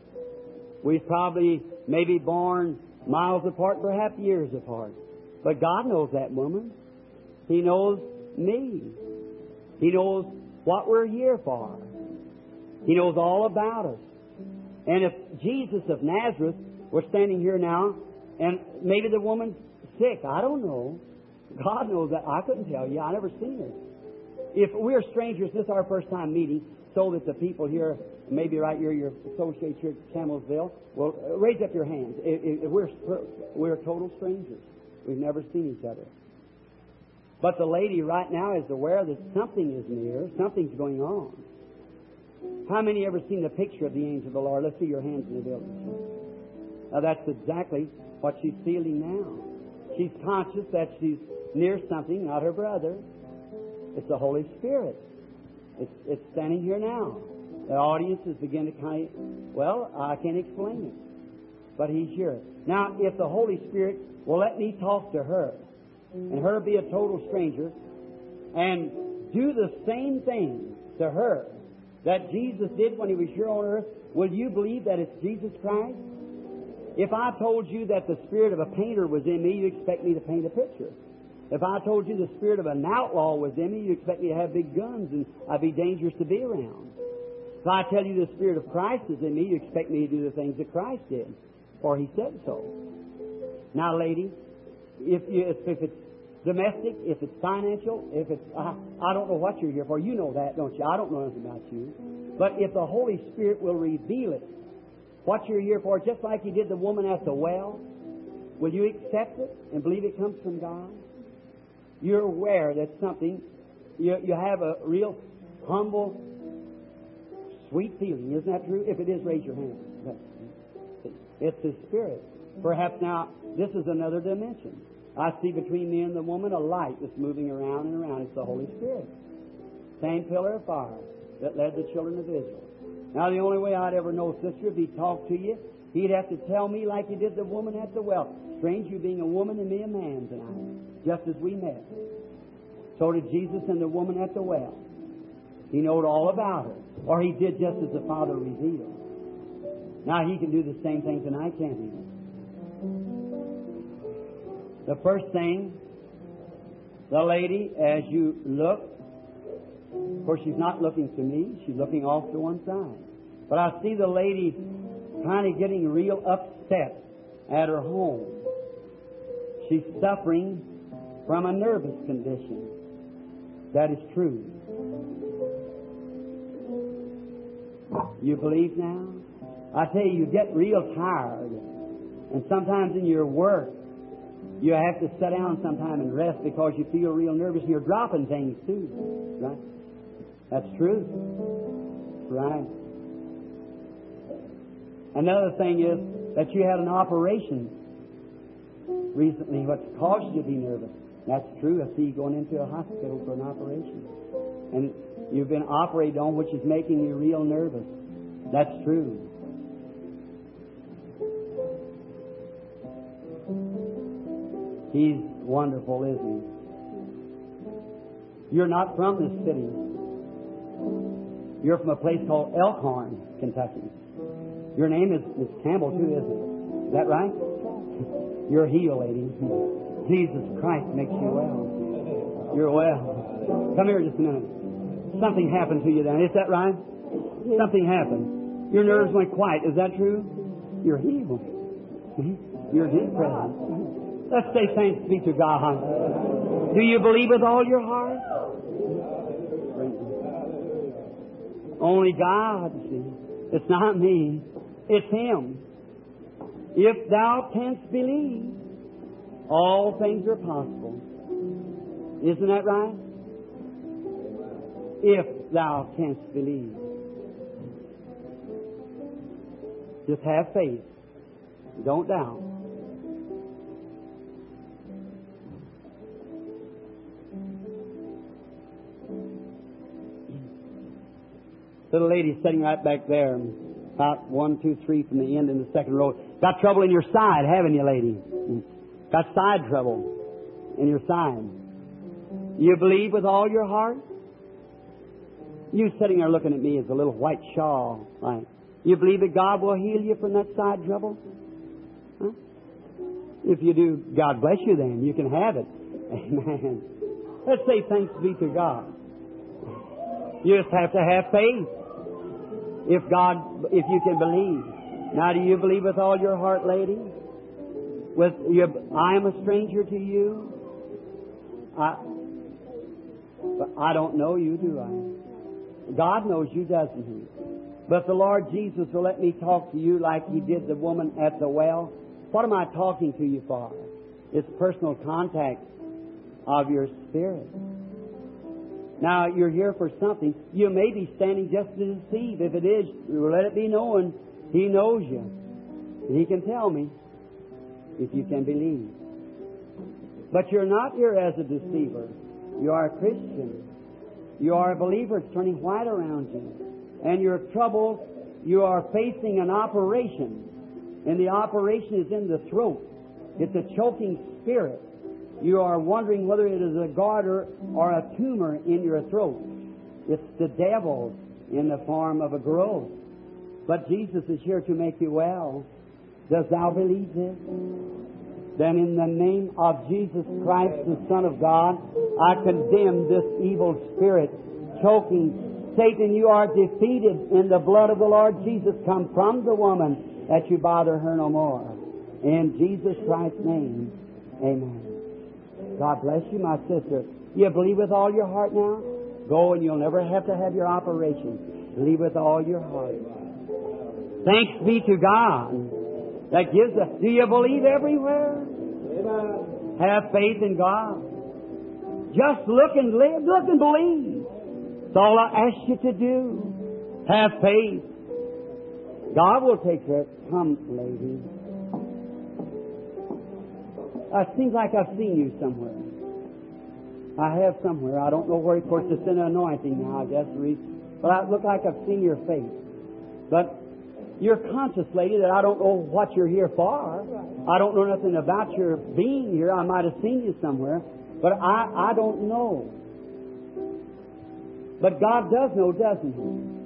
[SPEAKER 1] We've probably maybe born miles apart, perhaps years apart. But God knows that woman. He knows me. He knows what we're here for. He knows all about us. And if Jesus of Nazareth were standing here now, and maybe the woman's sick, I don't know. God knows that. I couldn't tell you. I never seen her. If we're strangers, this is our first time meeting, so that the people here, maybe right here, your associate here at Camelsville, well, raise up your hands. If, if we're we're total strangers. We've never seen each other. But the lady right now is aware that something is near, something's going on. How many ever seen the picture of the angel of the Lord? Let's see your hands in the building. Now that's exactly what she's feeling now. She's conscious that she's near something, not her brother. It's the Holy Spirit. It's, it's standing here now. The audience is beginning to kind of, well, I can't explain it. But He's here. Now, if the Holy Spirit will let me talk to her, and her be a total stranger, and do the same thing to her that Jesus did when He was here on earth, will you believe that it's Jesus Christ? If I told you that the spirit of a painter was in me, you expect me to paint a picture. If I told you the spirit of an outlaw was in me, you expect me to have big guns and I'd be dangerous to be around. If I tell you the Spirit of Christ is in me, you expect me to do the things that Christ did, for He said so. Now, lady, if, you, if, if it's domestic, if it's financial, if it's... I, I don't know what you're here for. You know that, don't you? I don't know anything about you. But if the Holy Spirit will reveal it, what you're here for, just like He did the woman at the well, will you accept it and believe it comes from God? You're aware that something, you, you have a real humble, sweet feeling. Isn't that true? If it is, raise your hand. It's His Spirit. Perhaps now, this is another dimension. I see between me and the woman a light that's moving around and around. It's the Holy Spirit. Same pillar of fire that led the children of Israel. Now, the only way I'd ever know, sister, if He talked to you, He'd have to tell me like He did the woman at the well. Strange, you being a woman and me a man tonight, just as we met. So did Jesus and the woman at the well. He knowed all about her. Or He did just as the Father revealed. Now He can do the same thing tonight, can't He? The first thing, the lady, as you look, of course she's not looking to me, she's looking off to one side. But I see the lady kind of getting real upset at her home. She's suffering from a nervous condition. That is true. You believe now? I tell you, you get real tired. And sometimes in your work, you have to sit down sometime and rest because you feel real nervous and you're dropping things too. Right? That's true. Right. Another thing is that you had an operation recently, what's caused you to be nervous. That's true. I see you going into a hospital for an operation. And you've been operated on, which is making you real nervous. That's true. He's wonderful, isn't He? You're not from this city. You're from a place called Elkhorn, Kentucky. Your name is Miss Campbell, too, isn't it? Is that right? You're healed, lady. Jesus Christ makes you well. You're well. Come here just a minute. Something happened to you then. Is that right? Something happened. Your nerves went quiet. Is that true? You're healed. You're His presence. Let's say thanks be to God. Do you believe with all your heart? Only God, see. It's not me. It's Him. If thou canst believe, all things are possible. Isn't that right? If thou canst believe. Just have faith. Don't doubt. Little lady sitting right back there, about one, two, three from the end in the second row. Got trouble in your side, haven't you, lady? Got side trouble in your side. You believe with all your heart? You sitting there looking at me as a little white shawl. Right? You believe that God will heal you from that side trouble? Huh? If you do, God bless you then. You can have it. Amen. Let's say thanks be to God. You just have to have faith. If God, if you can believe. Now, do you believe with all your heart, lady? With your, I am a stranger to you. I, but I don't know you, do I? God knows you, doesn't He? But the Lord Jesus will let me talk to you like He did the woman at the well. What am I talking to you for? It's personal contact of your spirit. Now, you're here for something. You may be standing just to deceive. If it is, let it be known. He knows you. And He can tell me if you can believe. But you're not here as a deceiver. You are a Christian. You are a believer. It's turning white around you. And your trouble, you are facing an operation. And the operation is in the throat. It's a choking spirit. You are wondering whether it is a garter or a tumor in your throat. It's the devil in the form of a growth. But Jesus is here to make you well. Does thou believe this? Then in the name of Jesus Christ, the Son of God, I condemn this evil spirit choking. Satan, you are defeated in the blood of the Lord Jesus. Come from the woman that you bother her no more. In Jesus Christ's name, amen. God bless you, my sister. You believe with all your heart now? Go and you'll never have to have your operation. Believe with all your heart. Thanks be to God that gives us. Do you believe everywhere? Have faith in God. Just look and live. Look and believe. That's all I ask you to do. Have faith. God will take care of it. Come, lady. It seems like I've seen you somewhere. I have somewhere. I don't know where. Of course, it's in an anointing now, I guess. But I look like I've seen your face. But you're conscious, lady, that I don't know what you're here for. I don't know nothing about your being here. I might have seen you somewhere. But I, I don't know. But God does know, doesn't He?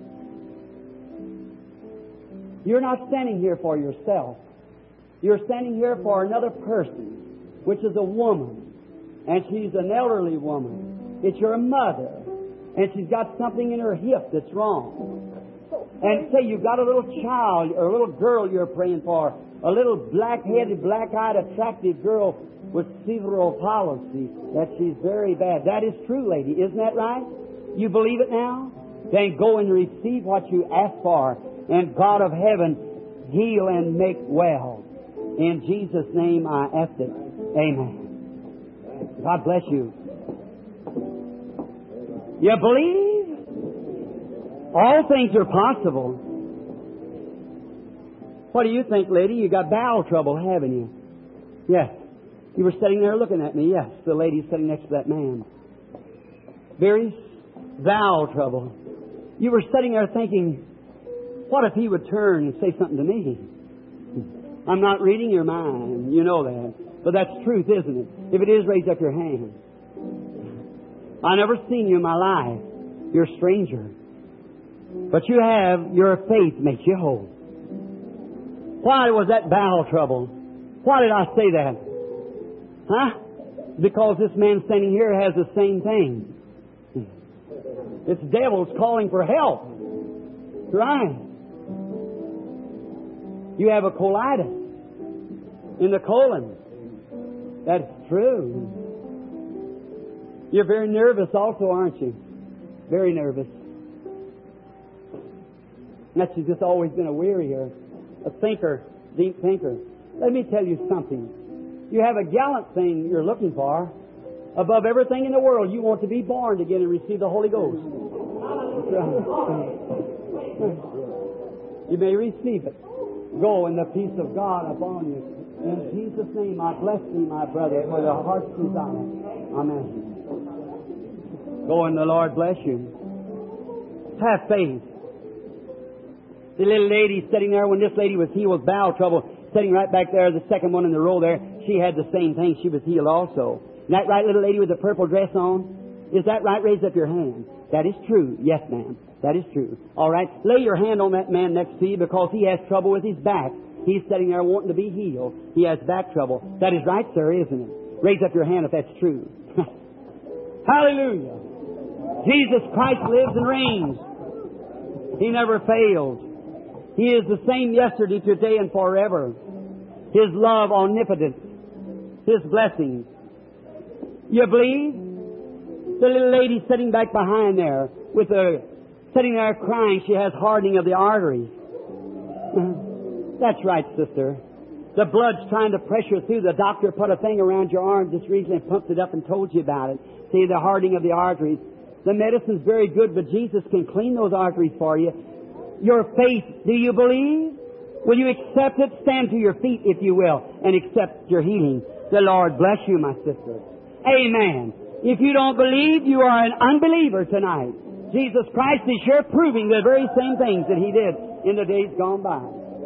[SPEAKER 1] You're not standing here for yourself. You're standing here for another person, which is a woman. And she's an elderly woman. It's your mother. And she's got something in her hip that's wrong. And say you've got a little child or a little girl you're praying for. A little black-headed, black-eyed, attractive girl with cerebral palsy. That she's very bad. That is true, lady. Isn't that right? You believe it now? Then go and receive what you ask for. And God of heaven, heal and make well. In Jesus' name I ask it. Amen. God bless you. You believe? All things are possible. What do you think, lady? You got bowel trouble, haven't you? Yes. You were sitting there looking at me. Yes, the lady's sitting next to that man. Very bowel trouble. You were sitting there thinking, what if he would turn and say something to me? I'm not reading your mind. You know that. But that's truth, isn't it? If it is, raise up your hand. I never seen you in my life. You're a stranger. But you have, your faith makes you whole. Why was that bowel trouble? Why did I say that? Huh? Because this man standing here has the same thing. It's devils calling for help. Right. You have a colitis in the colon. That's true. You're very nervous also, aren't you? Very nervous. That's just always been a wearier, a thinker, deep thinker. Let me tell you something. You have a gallant thing you're looking for. Above everything in the world, you want to be born again and receive the Holy Ghost. You may receive it. Go in the peace of God upon you. In Jesus' name, I bless thee, my brother, for the heart's desire. Amen. Go and the Lord bless you. Have faith. The little lady sitting there, when this lady was healed with bowel trouble, sitting right back there, the second one in the row there, she had the same thing. She was healed also. Is that right, little lady with the purple dress on? Is that right? Raise up your hand. That is true. Yes, ma'am. That is true. All right. Lay your hand on that man next to you because he has trouble with his back. He's sitting there wanting to be healed. He has back trouble. That is right, sir, isn't it? Raise up your hand if that's true. Hallelujah. Jesus Christ lives and reigns. He never fails. He is the same yesterday, today, and forever. His love, omnipotent. His blessings. You believe? The little lady sitting back behind there, with her sitting there crying, she has hardening of the arteries. That's right, sister. The blood's trying to pressure through. The doctor put a thing around your arm just recently and pumped it up and told you about it. See, the hardening of the arteries. The medicine's very good, but Jesus can clean those arteries for you. Your faith, do you believe? Will you accept it? Stand to your feet, if you will, and accept your healing. The Lord bless you, my sister. Amen. If you don't believe, you are an unbeliever tonight. Jesus Christ is sure proving the very same things that He did in the days gone by.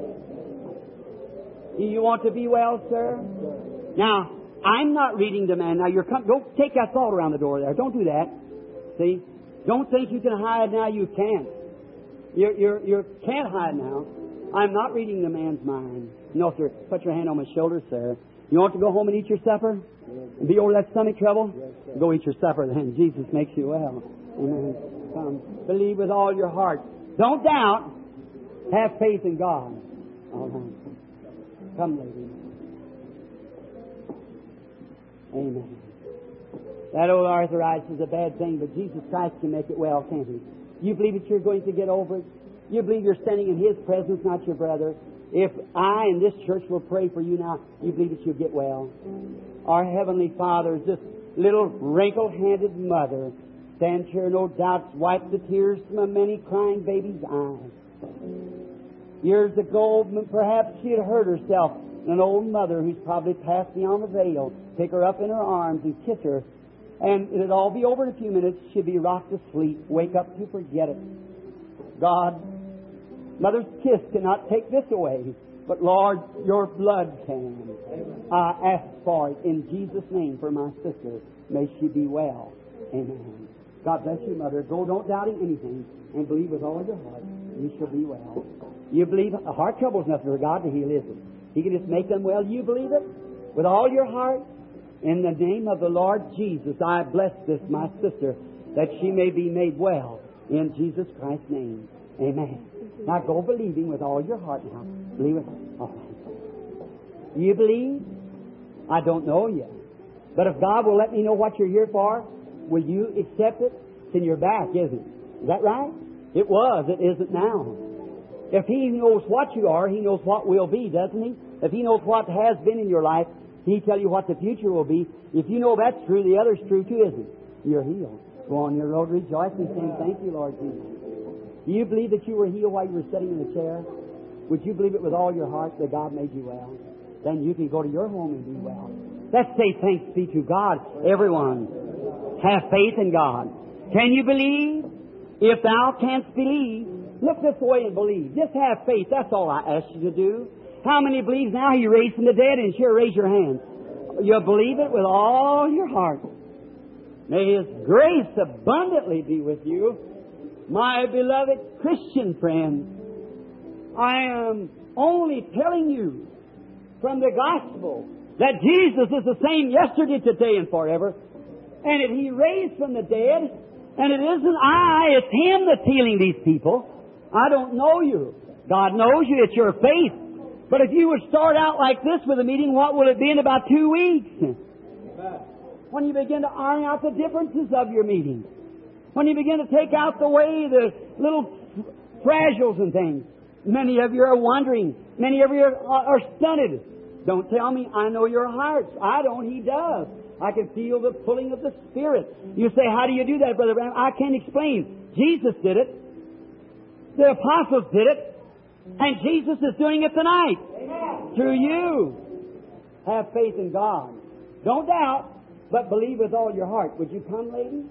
[SPEAKER 1] Do you want to be well, sir? Now, I'm not reading the man. Now, you're com- go take that thought around the door there. Don't do that. See? Don't think you can hide now. You can't. You you you can't hide now. I'm not reading the man's mind. No, sir. Put your hand on my shoulder, sir. You want to go home and eat your supper? And be over that stomach trouble? Go eat your supper then. Jesus makes you well. Amen. Come. Believe with all your heart. Don't doubt. Have faith in God. All right. Come, lady. Amen. That old arthritis is a bad thing, but Jesus Christ can make it well, can't He? You believe that you're going to get over it? You believe you're standing in His presence, not your brother? If I and this church will pray for you now, you believe that you'll get well? Our Heavenly Father, this little wrinkle-handed mother stands here, no doubt, wipes the tears from a many crying baby's eyes. Years ago, perhaps she had hurt herself. An old mother who's probably passed beyond the veil, pick her up in her arms and kiss her, and it'd all be over in a few minutes. She'd be rocked to sleep, wake up to forget it. God, mother's kiss cannot take this away, but Lord, your blood can. I ask for it in Jesus' name for my sister. May she be well. Amen. God bless you, Mother. Go, don't doubt in anything, and believe with all your heart. You shall be well. You believe a heart trouble is nothing for God to heal, is it? He can just make them well. You believe it? With all your heart? In the name of the Lord Jesus, I bless this, my sister, that she may be made well. In Jesus Christ's name. Amen. Now go believing with all your heart now. Believe it. All right. You believe? I don't know yet. But if God will let me know what you're here for, will you accept it? It's in your back, isn't it? Is that right? It was. It isn't now. If He knows what you are, He knows what will be, doesn't He? If He knows what has been in your life, He tell you what the future will be. If you know that's true, the other's true too, isn't it? You're healed. Go on your road rejoicing, saying, thank you, Lord Jesus. Do you believe that you were healed while you were sitting in the chair? Would you believe it with all your heart that God made you well? Then you can go to your home and be well. Let's say thanks be to God. Everyone, have faith in God. Can you believe? If thou canst believe, look this way and believe. Just have faith. That's all I ask you to do. How many believe now He raised from the dead? And sure, raise your hand. You believe it with all your heart. May His grace abundantly be with you. My beloved Christian friend, I am only telling you from the gospel that Jesus is the same yesterday, today, and forever. And if He raised from the dead, and it isn't I, it's Him that's healing these people. I don't know you. God knows you. It's your faith. But if you would start out like this with a meeting, what will it be in about two weeks? When you begin to iron out the differences of your meeting. When you begin to take out the way the little fragiles and things. Many of you are wondering. Many of you are, are stunted. Don't tell me, I know your hearts. I don't. He does. I can feel the pulling of the Spirit. You say, how do you do that, Brother Branham? I can't explain. Jesus did it. The apostles did it. And Jesus is doing it tonight. Amen. Through you. Have faith in God. Don't doubt, but believe with all your heart. Would you come, lady?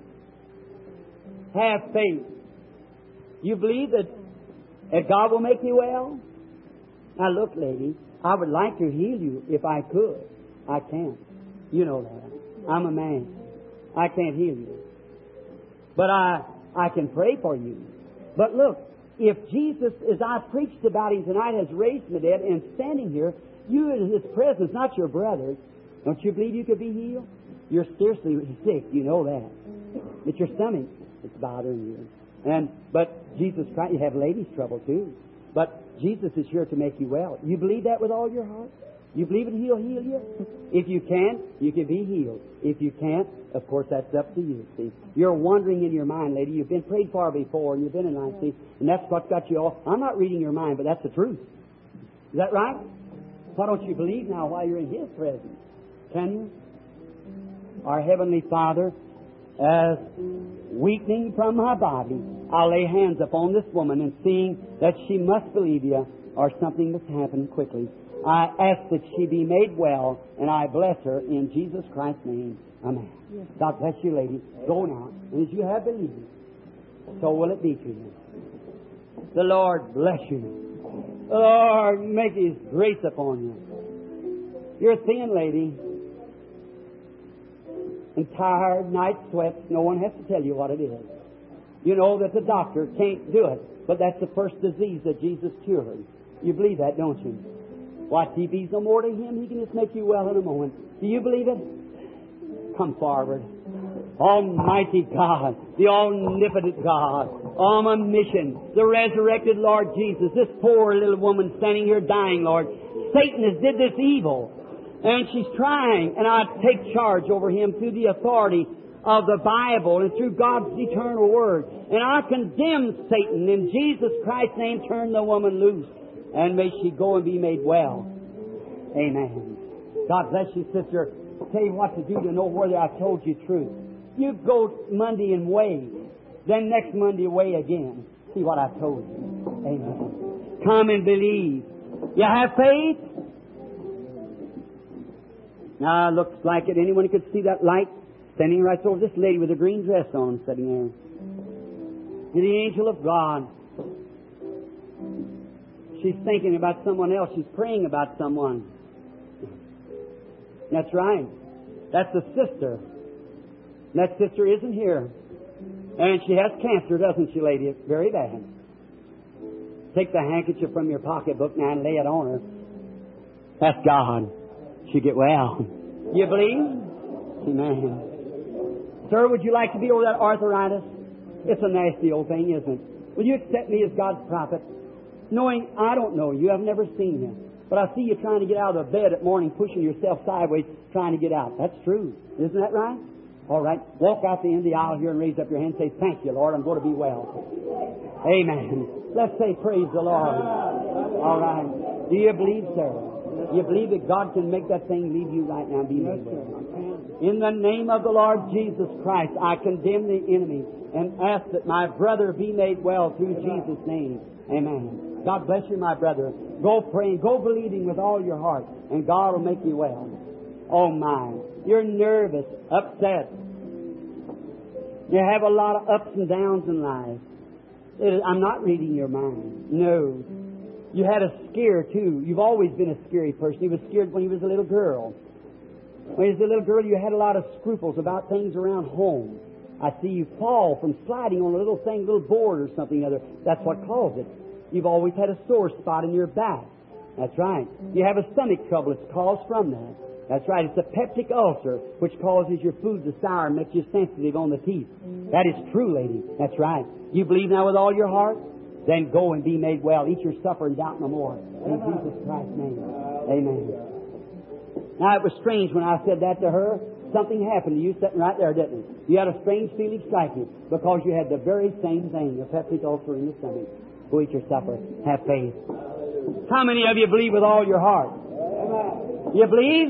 [SPEAKER 1] Have faith. You believe that, that God will make you well? Now look, lady, I would like to heal you if I could. I can't. You know that. I'm a man. I can't heal you. But I, I can pray for you. But look, if Jesus, as I preached about Him tonight, has raised from the dead and standing here, you in His presence, not your brothers, don't you believe you could be healed? You're seriously sick, you know that. It's your stomach that's bothering you. And but Jesus Christ, you have ladies' trouble too. But Jesus is here to make you well. You believe that with all your heart? You believe that He'll heal you? If you can, you can be healed. If you can't, of course, that's up to you, see. You're wondering in your mind, lady. You've been prayed for before, and you've been in line, see. And that's what got you off. I'm not reading your mind, but that's the truth. Is that right? Why don't you believe now while you're in His presence? Can you? Our Heavenly Father, as weakening from my body, I'll lay hands upon this woman and seeing that she must believe you or something must happen quickly. I ask that she be made well, and I bless her in Jesus Christ's name. Amen. Yes. God bless you, lady. Go now. And as you have believed, so will it be to you. The Lord bless you. The Lord make His grace upon you. You're a thin lady. And tired, night sweats. No one has to tell you what it is. You know that the doctor can't do it. But that's the first disease that Jesus cured. You believe that, don't you? What, T B's no more to Him? He can just make you well in a moment. Do you believe it? Come forward. Almighty God, the omnipotent God, omniscient, the resurrected Lord Jesus, this poor little woman standing here dying, Lord. Satan has did this evil. And she's trying, and I take charge over him through the authority of the Bible and through God's eternal Word. And I condemn Satan. In Jesus Christ's name, turn the woman loose. And may she go and be made well. Amen. God bless you, sister. I'll tell you what to do to know whether I've told you truth. You go Monday and weigh. Then next Monday weigh again. See what I've told you. Amen. Come and believe. You have faith? Now, looks like it. Anyone could see that light standing right over this lady with a green dress on, sitting there. And the angel of God. She's thinking about someone else. She's praying about someone. That's right. That's the sister. That sister isn't here. And she has cancer, doesn't she, lady? It's very bad. Take the handkerchief from your pocketbook now and lay it on her. That's God. She'll get well. You believe? Amen. Sir, would you like to be over that arthritis? It's a nasty old thing, isn't it? Will you accept me as God's prophet? Knowing I don't know you, I've never seen you. But I see you trying to get out of the bed at morning, pushing yourself sideways, trying to get out. That's true. Isn't that right? All right. Walk out the end of the aisle here and raise up your hand and say, thank you, Lord, I'm going to be well. Amen. Let's say, praise the Lord. All right. Do you believe, sir? You believe that God can make that thing leave you right now and be made well? In the name of the Lord Jesus Christ, I condemn the enemy and ask that my brother be made well through Jesus' name. Amen. God bless you, my brother. Go praying, go believing with all your heart, and God will make you well. Oh, my. You're nervous, upset. You have a lot of ups and downs in life. It is, I'm not reading your mind. No. You had a scare, too. You've always been a scary person. You were scared when you was a little girl. When you was a little girl, you had a lot of scruples about things around home. I see you fall from sliding on a little thing, a little board or something or other. That's what caused it. You've always had a sore spot in your back. That's right. You have a stomach trouble. It's caused from that. That's right. It's a peptic ulcer, which causes your food to sour and makes you sensitive on the teeth. That is true, lady. That's right. You believe now with all your heart? Then go and be made well. Eat your supper and doubt no more. In Jesus Christ's name. Amen. Now, it was strange when I said that to her. Something happened to you sitting right there, didn't it? You had a strange feeling strike you because you had the very same thing, a peptic ulcer in the stomach. Go eat your supper. Have faith. How many of you believe with all your heart? You believe?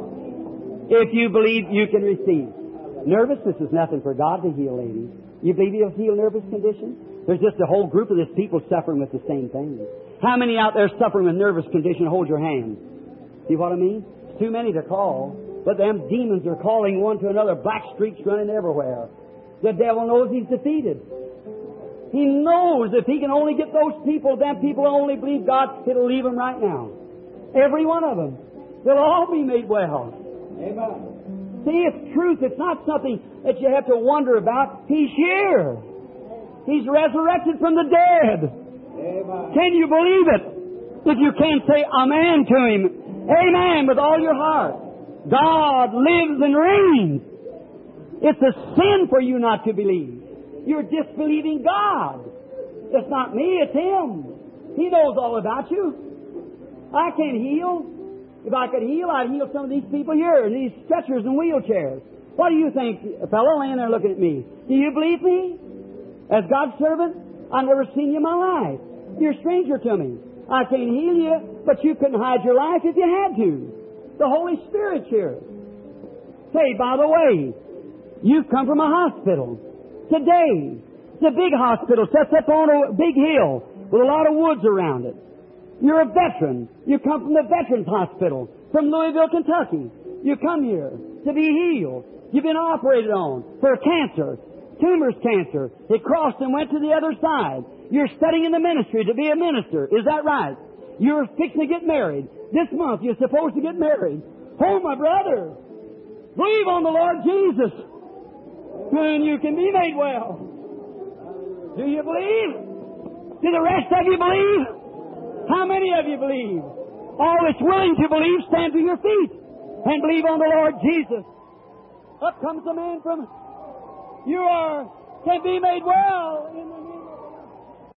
[SPEAKER 1] If you believe, you can receive. Nervousness is nothing for God to heal, ladies. You believe He'll heal nervous condition? There's just a whole group of this people suffering with the same thing. How many out there suffering with nervous condition? Hold your hand. See what I mean? It's too many to call. But them demons are calling one to another. Black streaks running everywhere. The devil knows he's defeated. He knows if he can only get those people, them people only believe God, it'll leave them right now. Every one of them. They'll all be made well. Amen. See, it's truth. It's not something that you have to wonder about. He's here. He's resurrected from the dead. Amen. Can you believe it? If you can't say amen to Him, amen with all your heart. God lives and reigns. It's a sin for you not to believe. You're disbelieving God. It's not me, it's Him. He knows all about you. I can't heal. If I could heal, I'd heal some of these people here, in these stretchers and wheelchairs. What do you think, a fellow laying there looking at me? Do you believe me? As God's servant, I've never seen you in my life. You're a stranger to me. I can't heal you, but you couldn't hide your life if you had to. The Holy Spirit's here. Say, by the way, you've come from a hospital. Today, it's a big hospital, sets up on a big hill with a lot of woods around it. You're a veteran. You come from the Veterans Hospital from Louisville, Kentucky. You come here to be healed. You've been operated on for cancer, tumors cancer. It crossed and went to the other side. You're studying in the ministry to be a minister. Is that right? You're fixing to get married. This month you're supposed to get married. Oh, my brother, believe on the Lord Jesus and you can be made well. Do you believe? Do the rest of you believe? How many of you believe? All that's willing to believe, stand to your feet and believe on the Lord Jesus. Up comes the man from, you are, can be made well in